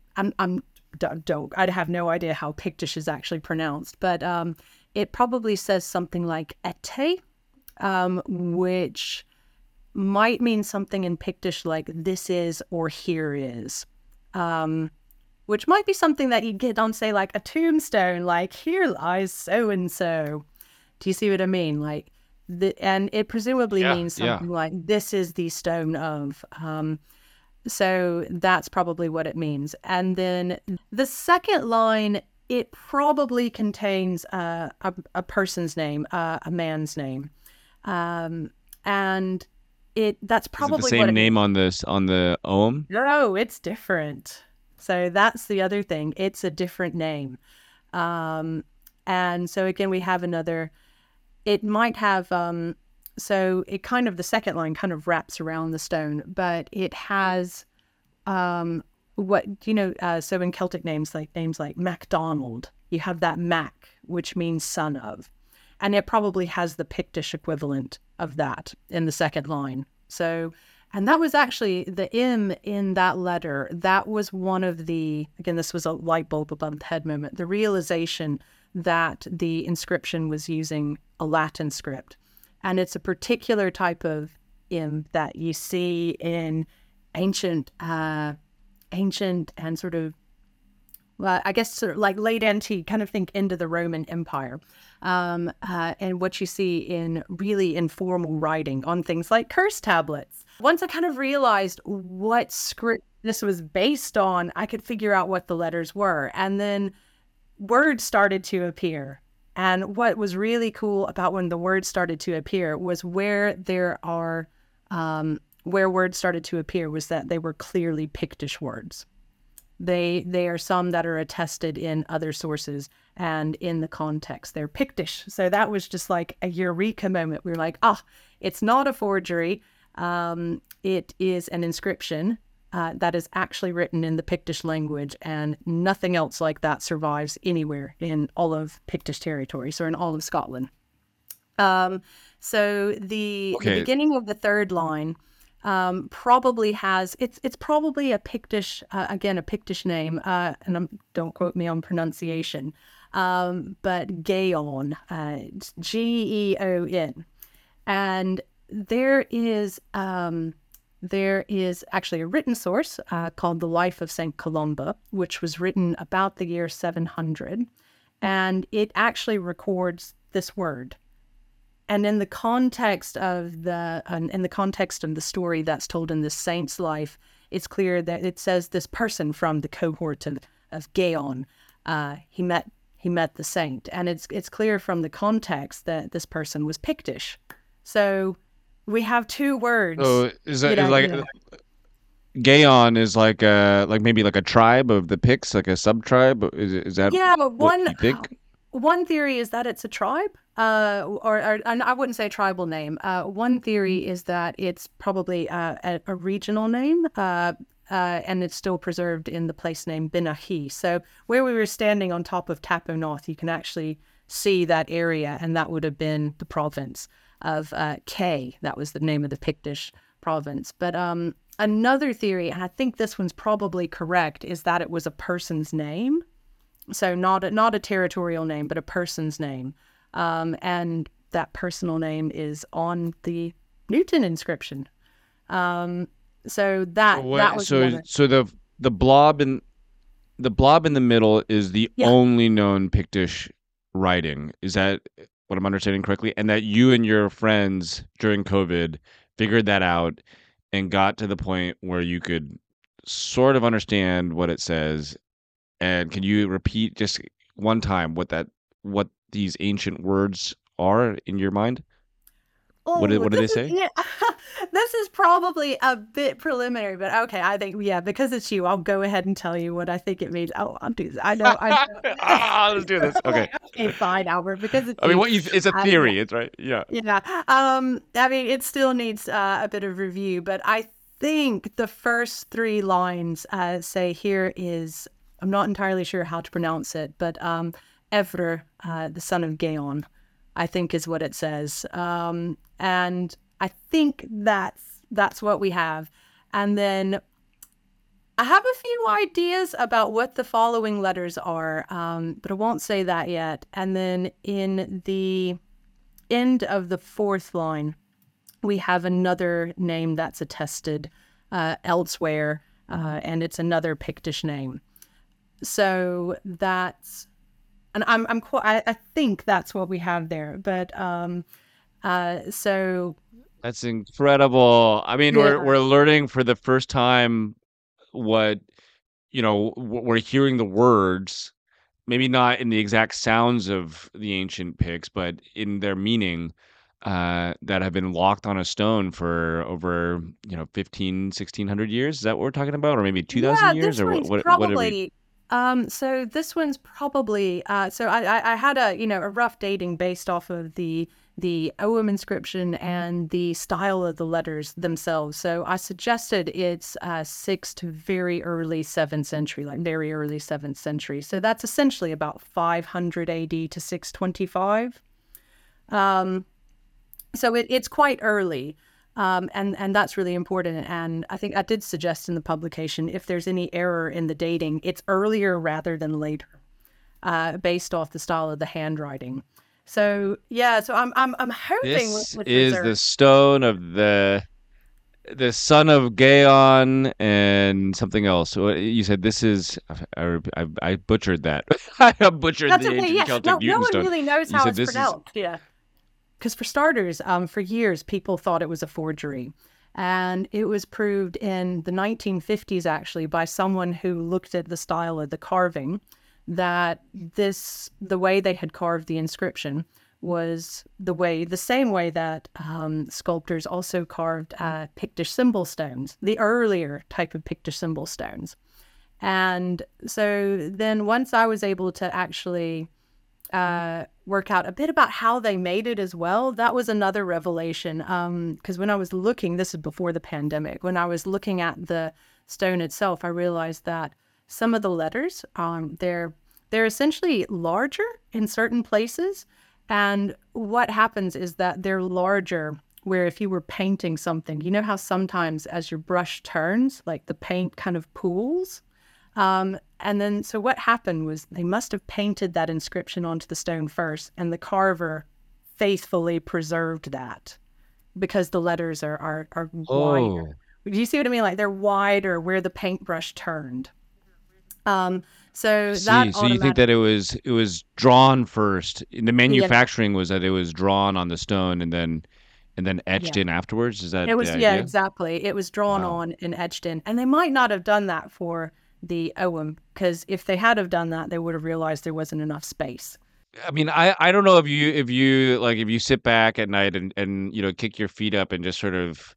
have no idea how Pictish is actually pronounced, but it probably says something like ete, which might mean something in Pictish like this is or here is, which might be something that you get on, say, like a tombstone, like here lies so-and-so. Do you see what I mean? Like, and it presumably means something like this is the stone of. So that's probably what it means. And then the second line, it probably contains a person's name, a man's name, and that's probably Is it the same what it name means. on the Ogham? No, it's different. So that's the other thing. It's a different name. And so again, we have another, it might have, so it kind of, the second line kind of wraps around the stone, but it has, so in Celtic names like MacDonald, you have that Mac, which means son of, and it probably has the Pictish equivalent of that in the second line. So, and that was actually the M in that letter. That was one of the, again, this was a light bulb above the head moment, the realization that the inscription was using a Latin script. And it's a particular type of M that you see in ancient and sort of, well, I guess sort of like late antique, kind of think into the Roman Empire. And what you see in really informal writing on things like curse tablets. Once I kind of realized what script this was based on, I could figure out what the letters were. And then words started to appear. And what was really cool about when the words started to appear was where words started to appear was that they were clearly Pictish words. They are some that are attested in other sources and in the context. They're Pictish. So that was just like a eureka moment. We were like, it's not a forgery. It is an inscription that is actually written in the Pictish language, and nothing else like that survives anywhere in all of Pictish territories or in all of Scotland. So the beginning of the third line probably has, it's probably a Pictish, again, a Pictish name, and don't quote me on pronunciation, but Geon, Geon. And there is actually a written source called The Life of St. Columba, which was written about the year 700, and it actually records this word. And in the context of the story that's told in this saint's life, it's clear that it says this person from the cohort of Geon, he met the saint, and it's clear from the context that this person was Pictish. So we have 2 words. So is that Gaon is like maybe like a tribe of the Picts, like a sub-tribe? Is that but what you think? one theory is that it's a tribe. And I wouldn't say tribal name. One theory is that it's probably a regional name, and it's still preserved in the place name Binahi. So where we were standing on top of Tapo North, you can actually see that area, and that would have been the province of K. That was the name of the Pictish province. But another theory, and I think this one's probably correct, is that it was a person's name. So not a territorial name, but a person's name. And that personal name is on the Newton inscription. So that was one. So the blob in the middle is the Yeah. only known Pictish writing. Is that what I'm understanding correctly? And that you and your friends during COVID figured that out and got to the point where you could sort of understand what it says. And can you repeat just one time what these ancient words are in your mind? What do they This is, say? yeah, this is probably a bit preliminary, but okay, I think, yeah, because it's you, I'll go ahead and tell you what I think it means. Oh, I'll do this. I know. Let's do this. Okay. Okay, fine, Albert, because it's I mean, you. it's a theory. It's right. Yeah. Yeah. I mean, it still needs a bit of review, but I think the first three lines say here is, I'm not entirely sure how to pronounce it, but Evrer, the son of Gaon, I think is what it says. And I think that's what we have. And then I have a few ideas about what the following letters are, but I won't say that yet. And then in the end of the fourth line, we have another name that's attested elsewhere, and it's another Pictish name. So that's, and I think that's what we have there. But so That's incredible. I mean, yeah, we're learning for the first time what, we're hearing the words, maybe not in the exact sounds of the ancient Picts, but in their meaning, that have been locked on a stone for over, 1600 years. Is that what we're talking about? Or maybe 2000 yeah, years? this Or one's what are we? probably. So this one's probably. So I had a rough dating based off of the Ogham inscription and the style of the letters themselves. So I suggested it's 6th to very early 7th century, like very early 7th century. So that's essentially about 500 AD to 625. So it's quite early. And that's really important. And I think I did suggest in the publication, if there's any error in the dating, it's earlier rather than later, based off the style of the handwriting. So yeah, so I'm hoping This with is the reserve. stone of the son of Gaon and something else. You said this is. I butchered that. I butchered That's the okay. ancient Yeah, Celtic no Newton one stone. really knows You how said it's this is. pronounced. Yeah. Because for starters, for years, people thought it was a forgery. And it was proved in the 1950s, actually, by someone who looked at the style of the carving, that the way they had carved the inscription was the same way that sculptors also carved Pictish symbol stones, the earlier type of Pictish symbol stones. And so then once I was able to actually work out a bit about how they made it as well, that was another revelation. Because when I was looking, this is before the pandemic, when I was looking at the stone itself, I realized that some of the letters, they're essentially larger in certain places. And what happens is that they're larger where if you were painting something, you know how sometimes as your brush turns, like the paint kind of pools? And then, so what happened was they must have painted that inscription onto the stone first, and the carver faithfully preserved that because the letters are wider. Oh, Do you see what I mean? Like they're wider where the paintbrush turned. So that so you think that it was drawn first? The yeah, manufacturing was that it was drawn on the stone and then etched yeah. in afterwards. Is that It the was, yeah, idea? exactly. It was drawn Wow. on and etched in. And they might not have done that for the Ogham, because if they had have done that, they would have realized there wasn't enough space. I mean, I don't know if you sit back at night and kick your feet up and just sort of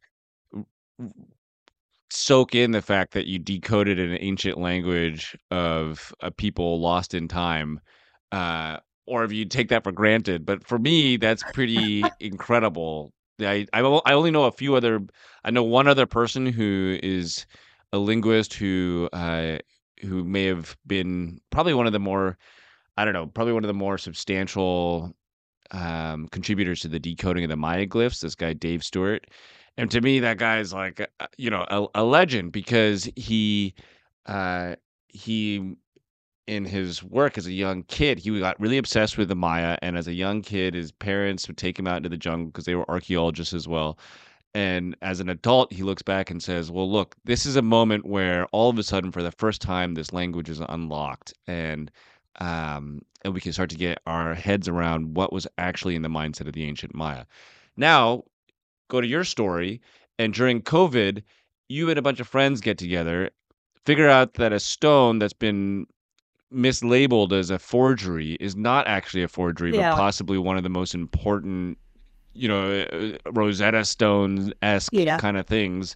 soak in the fact that you decoded an ancient language of a people lost in time. or if you take that for granted. But for me, that's pretty incredible. I only know a few other. I know one other person who is a linguist who may have been probably one of the more, I don't know, probably one of the more substantial contributors to the decoding of the Maya glyphs. This guy Dave Stewart, and to me, that guy's like a legend because uh, he in his work as a young kid, he got really obsessed with the Maya. And as a young kid, his parents would take him out into the jungle because they were archaeologists as well. And as an adult, he looks back and says, well, look, this is a moment where all of a sudden, for the first time, this language is unlocked. And we can start to get our heads around what was actually in the mindset of the ancient Maya. Now, go to your story. And during COVID, you and a bunch of friends get together, figure out that a stone that's been mislabeled as a forgery is not actually a forgery, but Yeah. possibly one of the most important, Rosetta Stone-esque Yeah. kind of things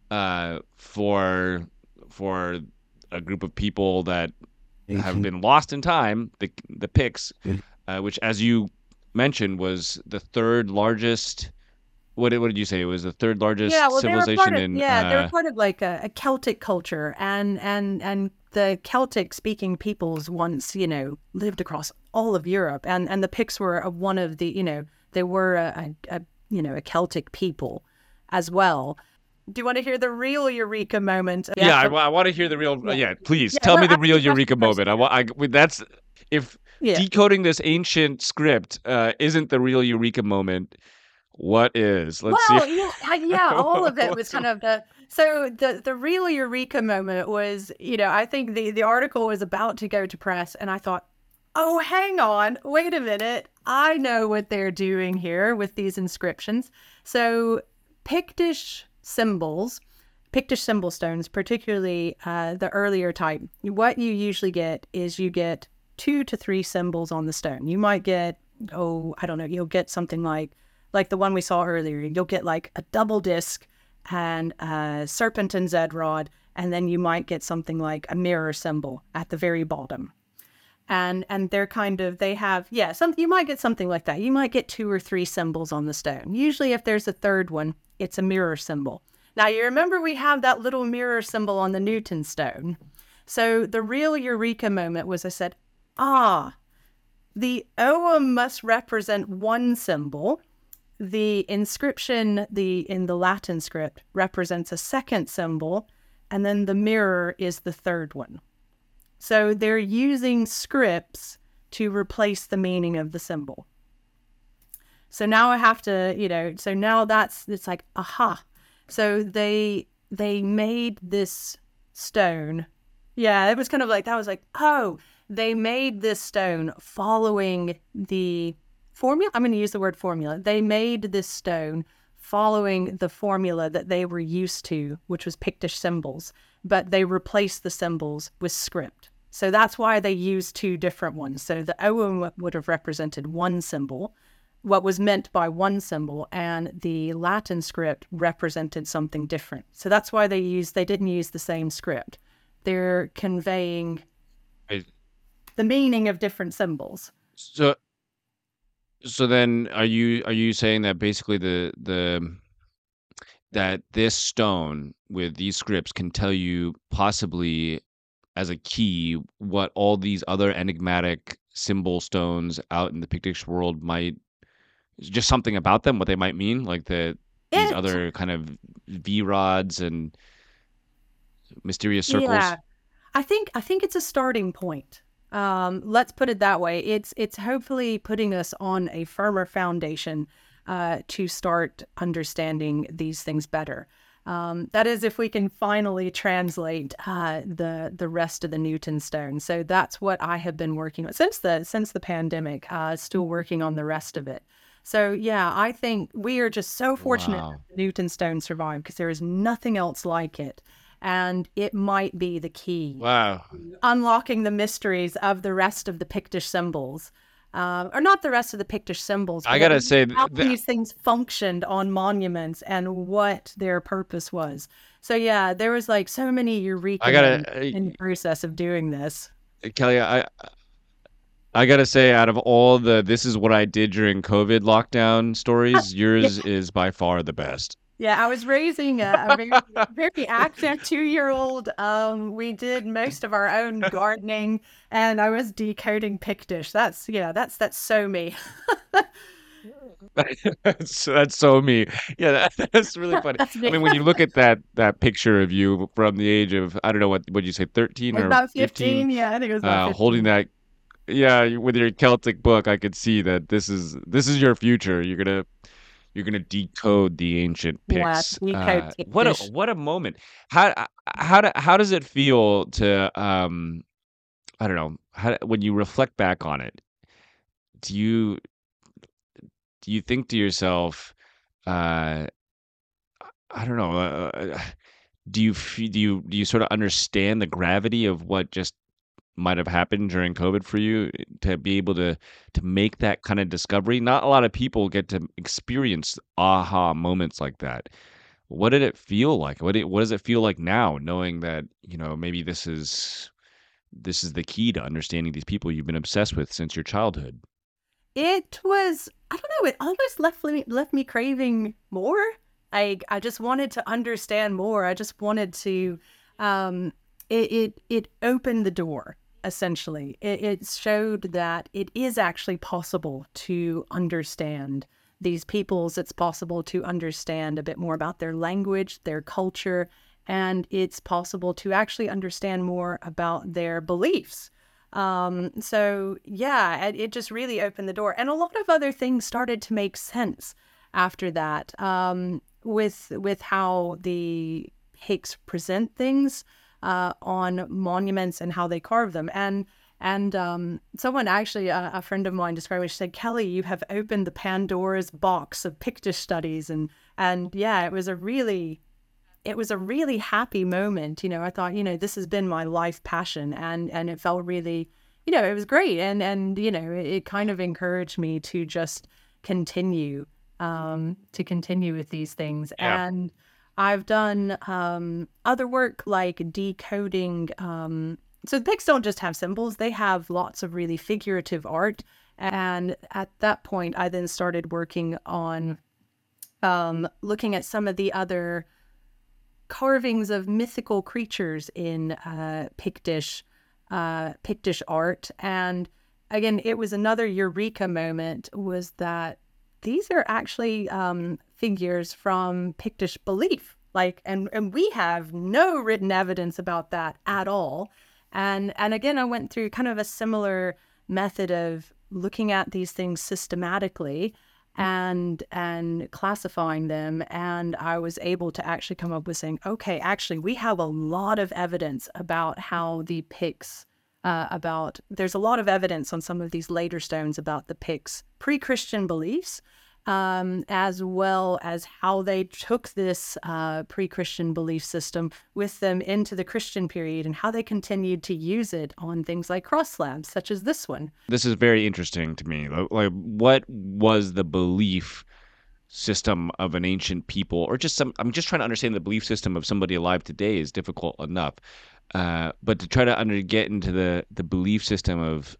for a group of people that have been lost in time, the Picts, which, as you mentioned, was the third largest. What did you say? It was the third largest Yeah, well, they were civilization part of in. they were part of like a Celtic culture, and the Celtic speaking peoples once lived across all of Europe, and the Picts were one of the they were a Celtic people as well. Do you want to hear the real eureka moment? Yeah, I want to hear the real. Yeah, please Yeah, tell well, me the ask real the question eureka first. moment. That's if Yeah. decoding this ancient script isn't the real eureka moment. What is? Let's Well, see. yeah, all of it was kind of the real eureka moment was, I think the article was about to go to press, and I thought, oh, hang on, wait a minute, I know what they're doing here with these inscriptions. So Pictish symbol stones, particularly the earlier type, what you usually get is you get 2 to 3 symbols on the stone. You might get, I don't know, you'll get something like the one we saw earlier. You'll get like a double disc and a serpentine Z rod, and then you might get something like a mirror symbol at the very bottom. And they're they have, you might get something like that. You might get 2 or 3 symbols on the stone. Usually if there's a third one, it's a mirror symbol. Now you remember we have that little mirror symbol on the Newton stone. So the real eureka moment was I said, the Ogham must represent one symbol. The inscription in the Latin script represents a second symbol, and then the mirror is the third one. So they're using scripts to replace the meaning of the symbol. So now I have to, so now it's like, aha. So they made this stone. Yeah, it was kind of like, that was like, oh, they made this stone following the formula. I'm going to use the word formula. They made this stone following the formula that they were used to, which was Pictish symbols, but they replaced the symbols with script. So that's why they used 2 different ones. So the Ogham would have represented one symbol, what was meant by one symbol, and the Latin script represented something different. So that's why they didn't use the same script. They're conveying the meaning of different symbols. So then, are you saying that basically that this stone with these scripts can tell you possibly as a key what all these other enigmatic symbol stones out in the Pictish world might, just something about them, what they might mean, like these other kind of V rods and mysterious circles? Yeah, I think it's a starting point. Let's put it that way. It's hopefully putting us on a firmer foundation to start understanding these things better. That is, if we can finally translate the rest of the Newton stone. So that's what I have been working on since the pandemic. Still working on the rest of it. So yeah, I think we are just so fortunate Wow. that the Newton stone survived, because there is nothing else like it. And it might be the key Wow. unlocking the mysteries of the rest of the Pictish symbols. Or not the rest of the Pictish symbols. I but gotta say, how these things functioned on monuments and what their purpose was. So yeah, there was like so many eureka I gotta, moments in the process of doing this. Kelly, I gotta say, out of all the "this is what I did during COVID lockdown" stories, Yeah, yours is by far the best. yeah. I was raising a very active 2-year-old. We did most of our own gardening, and I was decoding Pictish. That's so me. That's so me. Yeah, that's really funny. That's I me. mean, when you look at that picture of you from the age of, I don't know, what you say, 13 or About 15, 15. Yeah, I think it was about holding 15. that, yeah, with your Celtic book, I could see that this is your future. You're gonna decode the ancient Yeah, Picts. decode What a Pictish. what a moment. How does it feel to I don't know, when you reflect back on it, do you think to yourself, uh I don't know, do you sort of understand the gravity of what just might have happened during COVID for you, to be able to make that kind of discovery? Not a lot of people get to experience aha moments like that. What did it feel like? What does it feel like now, knowing that, maybe this is the key to understanding these people you've been obsessed with since your childhood? It was, I don't know, it almost left me craving more. I just wanted to understand more. I just wanted to um it opened the door essentially. It showed that it is actually possible to understand these peoples. It's possible to understand a bit more about their language, their culture, and it's possible to actually understand more about their beliefs. So yeah, it just really opened the door. And a lot of other things started to make sense after that, with how the Hicks present things on monuments and how they carve them. And someone actually, a friend of mine described it. She said, "Kelly, you have opened the Pandora's box of Pictish studies." And yeah, it was a really happy moment. I thought, this has been my life passion, and it felt really, it was great. And it kind of encouraged me to just continue, with these things. Yeah. And I've done other work like decoding. So the pics don't just have symbols, they have lots of really figurative art. And at that point, I then started working on looking at some of the other carvings of mythical creatures in Pictish art. And again, it was another eureka moment, was that these are actually figures from Pictish belief. And we have no written evidence about that at all. And again, I went through kind of a similar method of looking at these things systematically and classifying them. And I was able to actually come up with saying, okay, actually, we have a lot of evidence about how the Picts, there's a lot of evidence on some of these later stones about the Picts' pre-Christian beliefs, as well as how they took this pre-Christian belief system with them into the Christian period, and how they continued to use it on things like cross slabs, such as this one. This is very interesting to me. Like, what was the belief system of an ancient people, or I'm just trying to understand the belief system of somebody alive today is difficult enough. But to try to get into the belief system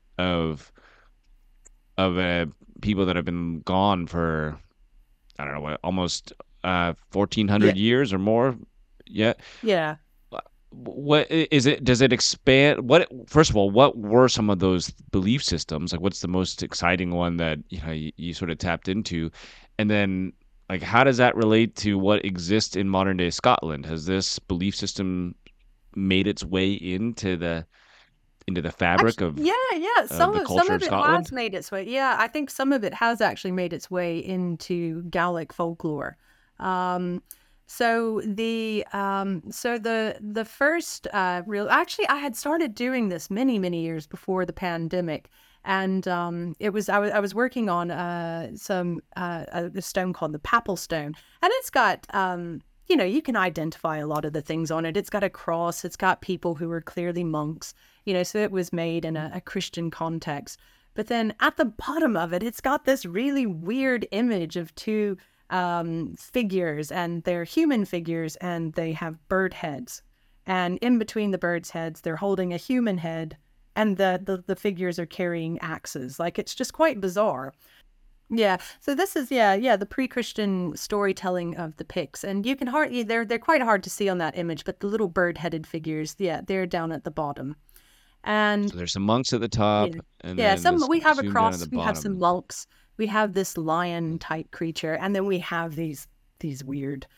of people that have been gone for, I don't know, what, almost 1400 Yeah. years or more. Yeah. Yeah. What is it? Does it expand? First of all, what were some of those belief systems? Like, what's the most exciting one that you sort of tapped into? And then, like, how does that relate to what exists in modern day Scotland? Has this belief system made its way into the fabric Actually, of yeah. the Some culture of of it has Scotland? made its way. Yeah, I think some of it has actually made its way into Gaelic folklore. Um, so the first real, actually, I had started doing this many years before the pandemic. And I was working on a stone called the Papal Stone, and it's got you can identify a lot of the things on it. It's got a cross. It's got people who are clearly monks. So it was made in a Christian context. But then at the bottom of it, it's got this really weird image of two figures, and they're human figures, and they have bird heads. And in between the bird's heads, they're holding a human head, and the figures are carrying axes. Like, it's just quite bizarre. Yeah. So this is the pre-Christian storytelling of the Picts, and you can hardly they're quite hard to see on that image, but the little bird-headed figures, they're down at the bottom. And So there's some monks at the top, and yeah, then we have a zoom down to cross, the we have some bottom. monks, we have this lion type creature, and then we have these weird,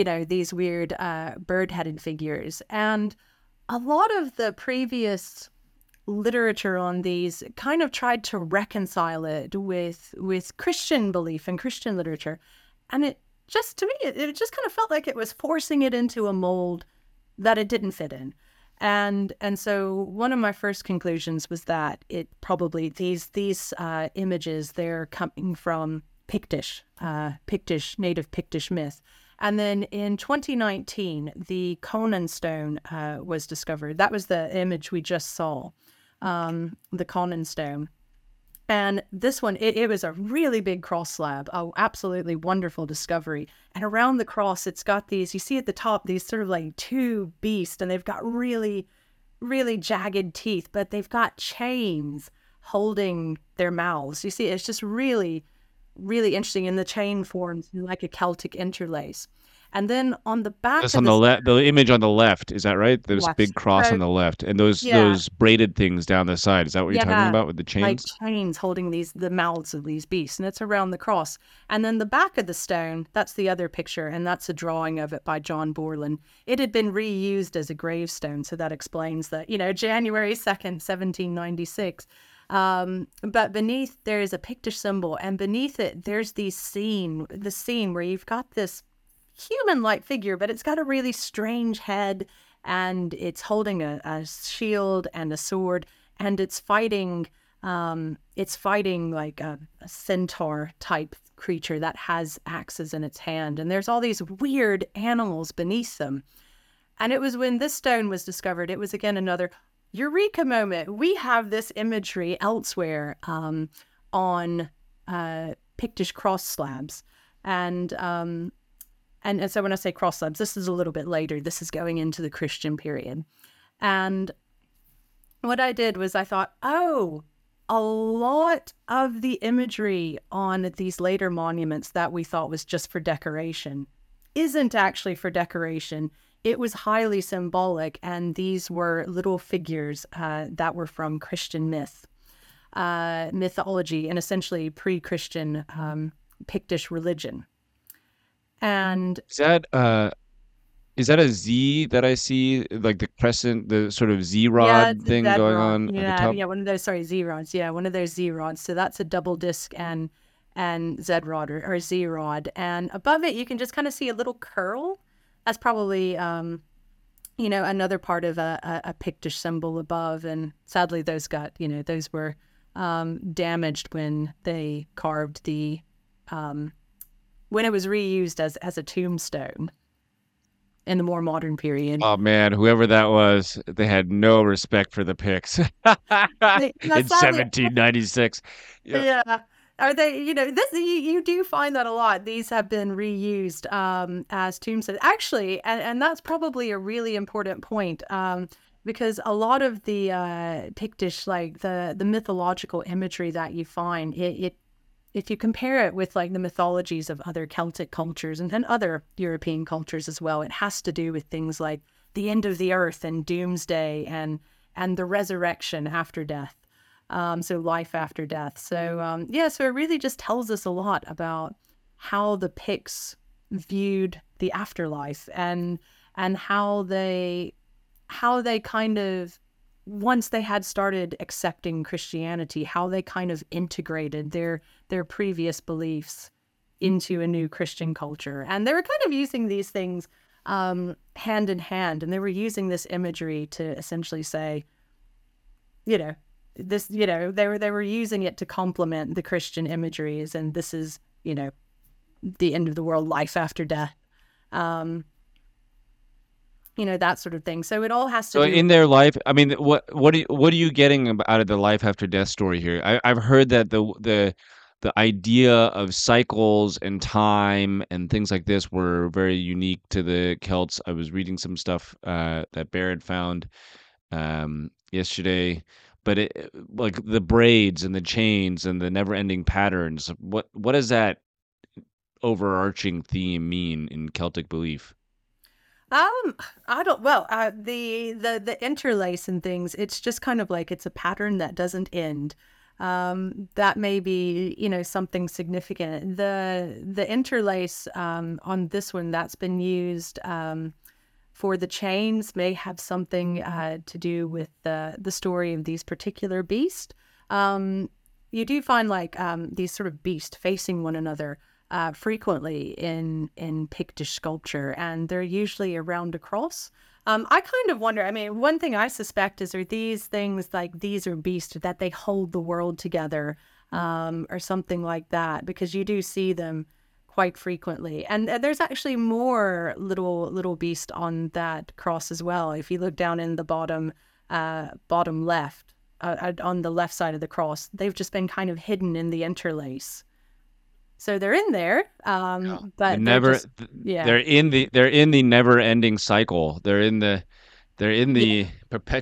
bird-headed figures. And a lot of the previous literature on these kind of tried to reconcile it with Christian belief and Christian literature, and it just, to me, it just kind of felt like it was forcing it into a mold that it didn't fit in. And so one of my first conclusions was that it probably these images, they're coming from Pictish native Pictish myth. And then in 2019, the Conan stone was discovered. That was the image we just saw, the Conan stone. And this one, it was a really big cross slab, a absolutely wonderful discovery. And around the cross, it's got these, you see at the top, these sort of like two beasts, and they've got really, really jagged teeth, but they've got chains holding their mouths. You see, it's just really, really interesting. And the chain forms like a Celtic interlace. And then on the back That's of on the left. The image on the left, is that right? There's a Left. big cross So- on the left, and those Yeah. braided things down the side. Is that what you're talking Yeah, about with the like chains? chains holding the mouths of these beasts, and it's around the cross. And then the back of the stone, that's the other picture, and that's a drawing of it by John Borland. It had been reused as a gravestone, so that explains that, January 2nd, 1796. But beneath there is a Pictish symbol, and beneath it there's the scene where you've got this human-like figure, but it's got a really strange head, and it's holding a shield and a sword, and it's fighting like a centaur type creature that has axes in its hand, and there's all these weird animals beneath them. And it was when this stone was discovered, it was again another eureka moment. We have this imagery elsewhere on Pictish cross slabs, and so when I say cross slabs, this is a little bit later. This is going into the Christian period. And what I did was I thought, oh, a lot of the imagery on these later monuments that we thought was just for decoration isn't actually for decoration. It was highly symbolic, and these were little figures that were from Christian mythology, and essentially pre-Christian Pictish religion. And Is that a Z that I see, like the crescent, the sort of Z rod it's a thing Z going rod. on at the top? Yeah, one of those, Z rods. Yeah, one of those Z rods. So that's a double disc and Z rod or Z rod. And above it, you can just kind of see a little curl. That's probably, another part of a Pictish symbol above. And sadly, those were damaged when they carved when it was reused as a tombstone in the more modern period. Oh man, whoever that was, they had no respect for the Picts in Sadly- 1796. Yeah. Yeah. Are they, this you do find that a lot. These have been reused as tombstones. Actually, and that's probably a really important point, because a lot of the Pictish, like the mythological imagery that you find, it if you compare it with like the mythologies of other Celtic cultures and other European cultures as well, it has to do with things like the end of the earth and doomsday and the resurrection after death. So life after death. So so it really just tells us a lot about how the Picts viewed the afterlife and how they kind of, once they had started accepting Christianity, how they kind of integrated their previous beliefs into a new Christian culture. And they were kind of using these things hand in hand, and they were using this imagery to essentially say, this, they were using it to complement the Christian imageries, and this is, the end of the world, life after death. That sort of thing. So it all has to So do in their life, I mean, what are you getting out of the life after death story here? I've heard that the idea of cycles and time and things like this were very unique to the Celts. I was reading some stuff that Barrett found yesterday, but like the braids and the chains and the never-ending patterns. What does that overarching theme mean in Celtic belief? Um, I don't. Well, the interlace and things. It's just kind of like it's a pattern that doesn't end. That may be, something significant. The interlace on this one that's been used for the chains may have something to do with the story of these particular beasts. You do find like these sort of beasts facing one another frequently in Pictish sculpture, and they're usually around a cross. I kind of wonder. I mean, one thing I suspect is are these things like these are beasts that they hold the world together, or something like that, because you do see them quite frequently. And there's actually more little beast on that cross as well. If you look down in the bottom left, on the left side of the cross, they've just been kind of hidden in the interlace. So they're in there, The but they're never just, yeah, they're in the never-ending cycle. They're in yeah. the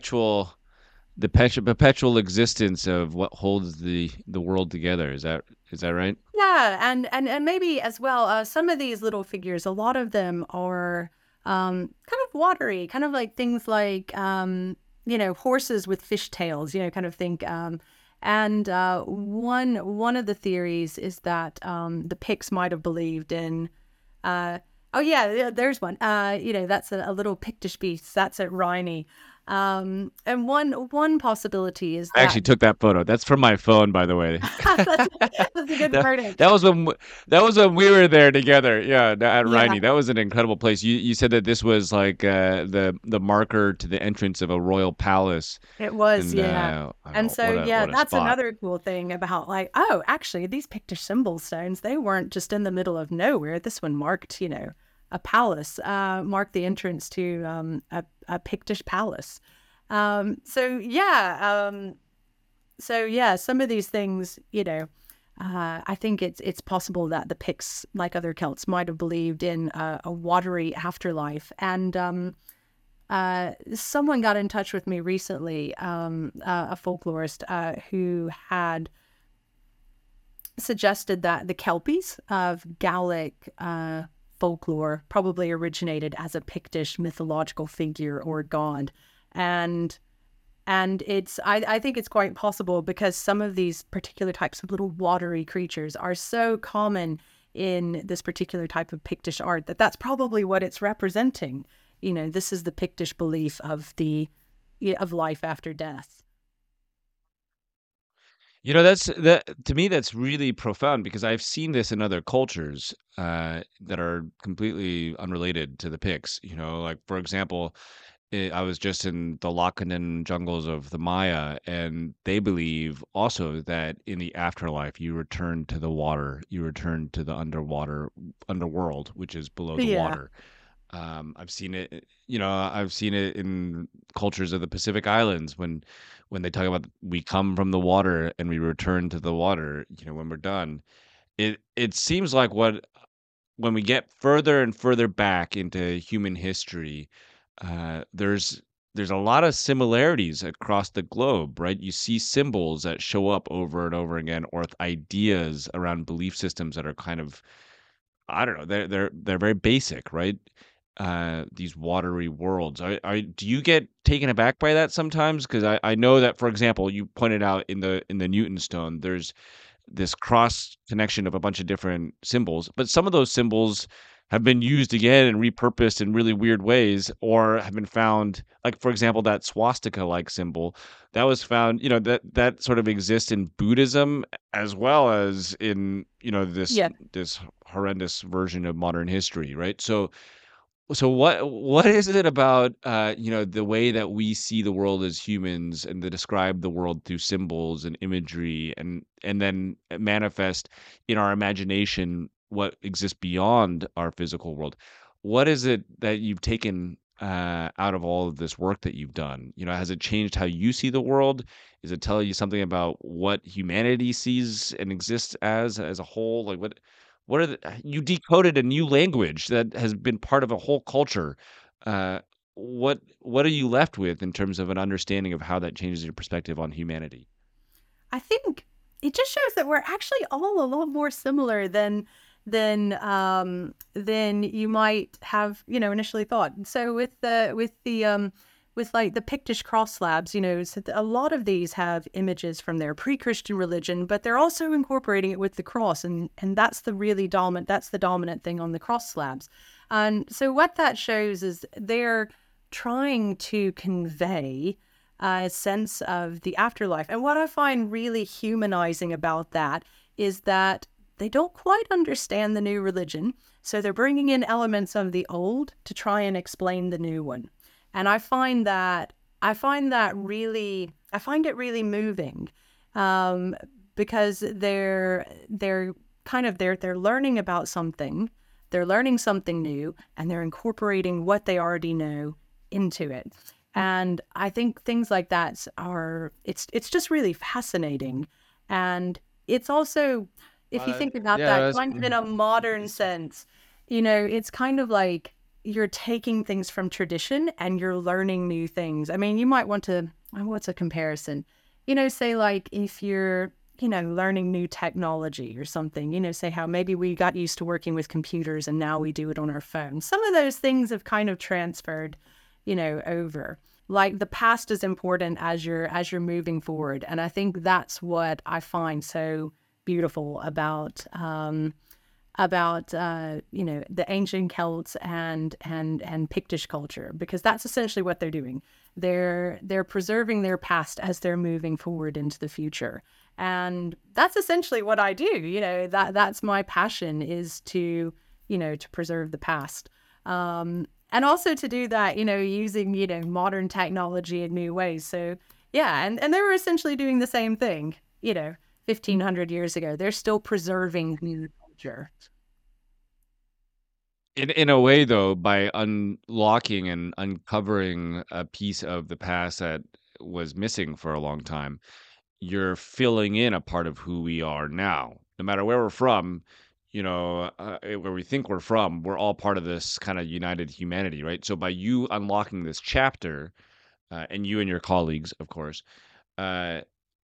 perpetual existence of what holds the world together. Is that right? Yeah, and maybe as well, some of these little figures, a lot of them are kind of watery, kind of like things like horses with fish tails, kind of think. And one of the theories is that the Picts might have believed in. Oh yeah, there's one. That's a little Pictish beast. That's at Rhynie. And one possibility is I that actually took that photo. That's from my phone, by the way. that's a good That verdict. that was when that was when we were there together. Yeah, at Yeah, Rhynie. That was an incredible place. You said that this was like the marker to the entrance of a royal palace, it was. and Yeah. I And know so, yeah, what a that's spot. another cool thing about like, oh, actually, these Pictish symbol stones, they weren't just in the middle of nowhere. This one marked, a palace, marked the entrance to a Pictish palace. So yeah, some of these things, I think it's possible that the Picts, like other Celts, might have believed in a watery afterlife. And someone got in touch with me recently, a folklorist who had suggested that the Kelpies of Gaelic folklore probably originated as a Pictish mythological figure or god, and I think it's quite possible because some of these particular types of little watery creatures are so common in this particular type of Pictish art that that's probably what it's representing. This is the Pictish belief of life after death. That to me that's really profound because I've seen this in other cultures that are completely unrelated to the Picts. Like for example, I was just in the Lacandon jungles of the Maya, and they believe also that in the afterlife you return to the water, you return to the underworld, which is below the Yeah. water. I've seen it in cultures of the Pacific Islands when they talk about we come from the water and we return to the water, when we're done. It seems like when we get further and further back into human history, there's a lot of similarities across the globe, right? You see symbols that show up over and over again, or ideas around belief systems that are kind of, I don't know, they're very basic, right? These watery worlds. Do you get taken aback by that sometimes? Because I know that, for example, you pointed out in the Newton stone, there's this cross connection of a bunch of different symbols, but some of those symbols have been used again and repurposed in really weird ways, or have been found, like for example, that swastika-like symbol that was found, that sort of exists in Buddhism as well as in, this Yeah. this horrendous version of modern history, right? So what is it about the way that we see the world as humans and to describe the world through symbols and imagery and then manifest in our imagination what exists beyond our physical world? What is it that you've taken out of all of this work that you've done? Has it changed how you see the world? Is it telling you something about what humanity sees and exists as a whole? Like what are you decoded a new language that has been part of a whole culture. Uh, what are you left with in terms of an understanding of how that changes your perspective on humanity? I think it just shows that we're actually all a lot more similar than you might have, initially thought. So with like the Pictish cross slabs, so a lot of these have images from their pre-Christian religion, but they're also incorporating it with the cross, and that's the dominant thing on the cross slabs. And so what that shows is they're trying to convey a sense of the afterlife. And what I find really humanizing about that is that they don't quite understand the new religion, so they're bringing in elements of the old to try and explain the new one. And I find it really moving, because they're learning about something, they're learning something new, and they're incorporating what they already know into it. And I think things like that it's just really fascinating. And it's also, if you think about that kind of in a modern sense, it's kind of like you're taking things from tradition and you're learning new things. I mean, you might want to, what's a comparison? Say like if you're, learning new technology or something, say how maybe we got used to working with computers and now we do it on our phones. Some of those things have kind of transferred, over. Like the past is important as you're moving forward. And I think that's what I find so beautiful about the ancient Celts and Pictish culture, because that's essentially what they're doing. They're preserving their past as they're moving forward into the future. And that's essentially what I do. That's my passion, is to preserve the past. And also to do that, using, modern technology in new ways. So yeah, and they were essentially doing the same thing, 1,500 years ago. They're still preserving new culture. In a way, though, by unlocking and uncovering a piece of the past that was missing for a long time, you're filling in a part of who we are now. No matter where we're from, where we think we're from, we're all part of this kind of united humanity, right? So by you unlocking this chapter, and you and your colleagues, of course, uh,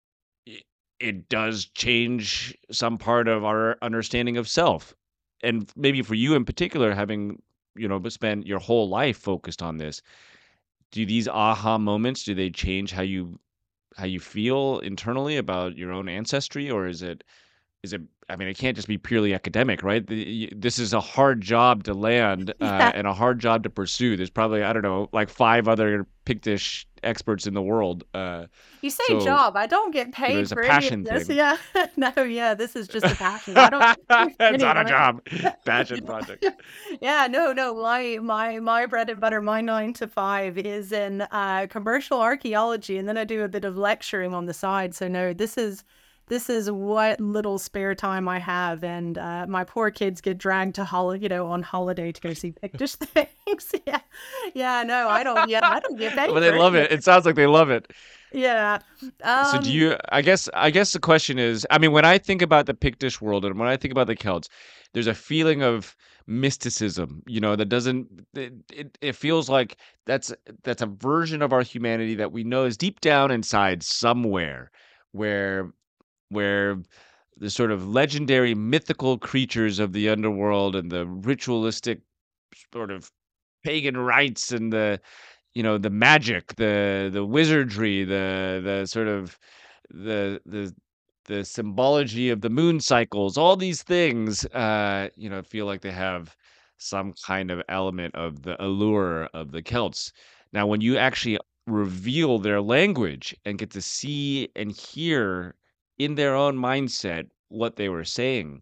it does change some part of our understanding of self. And maybe for you in particular, having, spent your whole life focused on this, do these aha moments, do they change how you feel internally about your own ancestry, or is it, I mean, it can't just be purely academic, right? This is a hard job to land, Yeah. and a hard job to pursue. There's probably, I don't know, like 5 other Pictish experts in the world. You say So, job. I don't get paid it's a for any of passion this. thing. Yeah. No, yeah, this is just a passion. I don't get paid for It's any not a of job. it. Passion project. Yeah, no. My bread and butter, my 9 to 5 is in commercial archaeology, and then I do a bit of lecturing on the side. So no, this is what little spare time I have, and my poor kids get dragged to on holiday to go see Pictish things. Yeah, yeah. No, I don't. Yeah, I don't get paid But they for love any it. It sounds like they love it. Yeah. So do you, I guess the question is, I mean, when I think about the Pictish world and when I think about the Celts, there's a feeling of mysticism, that doesn't, it feels like that's a version of our humanity that we know is deep down inside somewhere, where where the sort of legendary mythical creatures of the underworld and the ritualistic sort of pagan rites and the magic, the wizardry, the sort of the the the symbology of the moon cycles, all these things, feel like they have some kind of element of the allure of the Celts. Now, when you actually reveal their language and get to see and hear in their own mindset what they were saying,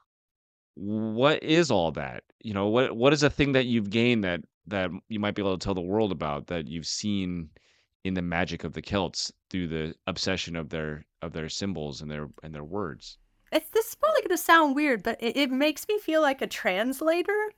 what is all that? What is a thing that you've gained that you might be able to tell the world about that you've seen in the magic of the Celts through the obsession of their symbols and their words? This is probably going to sound weird, but it makes me feel like a translator.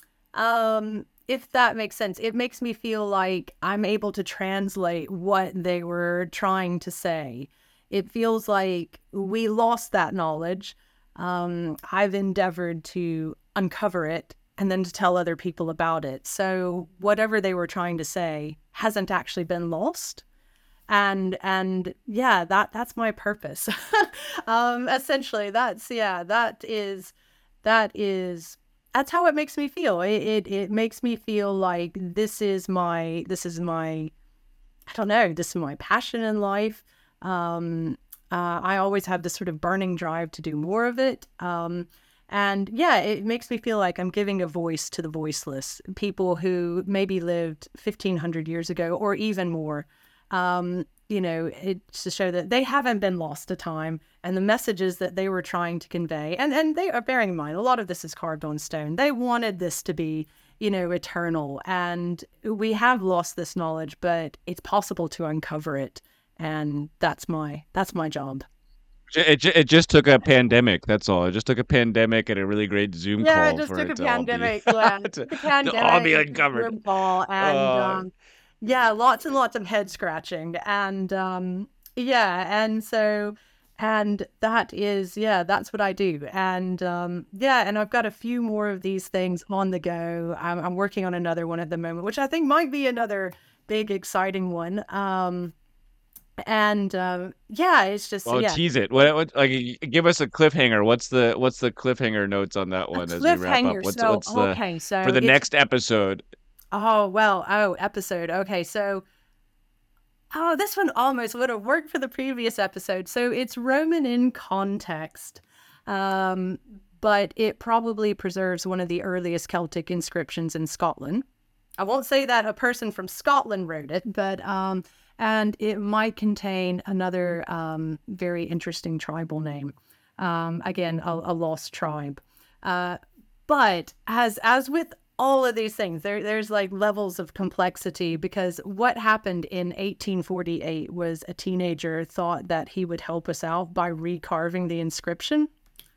If that makes sense. It makes me feel like I'm able to translate what they were trying to say. It feels like we lost that knowledge. I've endeavored to uncover it and then to tell other people about it. So whatever they were trying to say hasn't actually been lost. And yeah, that's my purpose. Essentially, that's that's how it makes me feel. It makes me feel like this is my I don't know, this is my passion in life. I always have this sort of burning drive to do more of it. And yeah, it makes me feel like I'm giving a voice to the voiceless, people who maybe lived 1,500 years ago or even more. It's to show that they haven't been lost to time, and the messages that they were trying to convey. And they are, bearing in mind, a lot of this is carved on stone. They wanted this to be, eternal. And we have lost this knowledge, but it's possible to uncover it. And that's my job. It just took a pandemic. That's all. It just took a pandemic and a really great Zoom Yeah, call it just for took it a to all be pandemic. Yeah, to all be uncovered. Zoom call, and Uh, yeah, lots and lots of head scratching, and that's what I do, and and I've got a few more of these things on the go. I'm working on another one at the moment, which I think might be another big exciting one. It's just well, tease it. What like give us a cliffhanger. What's the cliffhanger notes on that a one as we wrap up? cliffhanger. What's So the okay, so for the it's next episode? episode. Okay, so this one almost would have worked for the previous episode. So it's Roman in context, but it probably preserves one of the earliest Celtic inscriptions in Scotland. I won't say that a person from Scotland wrote it, but and it might contain another very interesting tribal name. Again, a lost tribe. But as with all of these things, there's like levels of complexity, because what happened in 1848 was a teenager thought that he would help us out by recarving the inscription.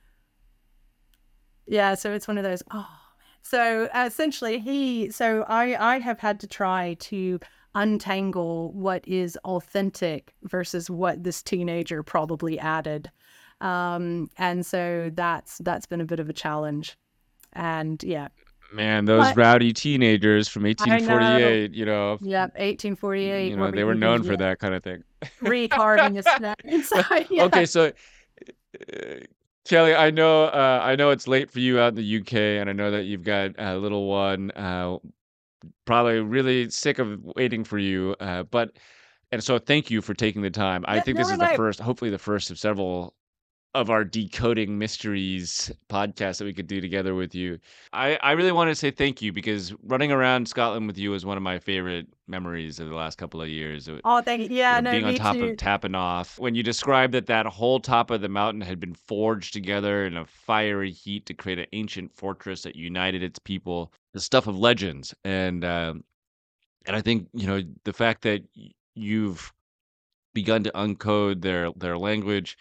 Yeah, so it's one of those, So essentially I have had to try to untangle what is authentic versus what this teenager probably added. And so that's been a bit of a challenge. And yeah. Man, those But rowdy teenagers from I know. 1848, Yep, 1848, where they were known for that kind of thing. recarving a snake inside. Yeah. Okay, so Kelly, I know it's late for you out in the UK, and I know that you've got a little one, probably really sick of waiting for you. And so thank you for taking the time. I Yeah, think no, this is no. hopefully the first of several of our decoding mysteries podcast that we could do together with you. I really want to say thank you, because running around Scotland with you is one of my favorite memories of the last couple of years. Oh, thank you. Yeah, no, Being on me top too. of Tapanoff, when you described that whole top of the mountain had been forged together in a fiery heat to create an ancient fortress that united its people, the stuff of legends. And I think, the fact that you've begun to uncode their language,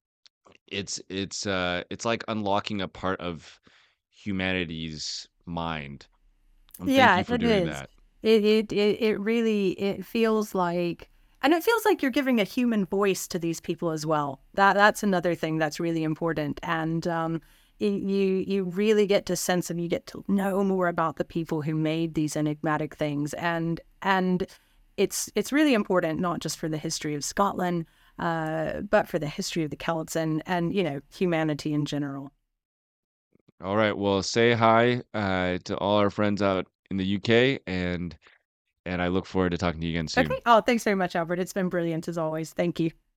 it's like unlocking a part of humanity's mind. And thank Yeah, you for it doing is. that. It really, it feels like, and it feels like you're giving a human voice to these people as well. That's another thing that's really important. And you really get to sense, and you get to know more about the people who made these enigmatic things. And it's really important, not just for the history of Scotland, but for the history of the Celts and humanity in general. All right. Well, say hi to all our friends out in the UK, and I look forward to talking to you again soon. Okay. Oh, thanks very much, Albert. It's been brilliant as always. Thank you.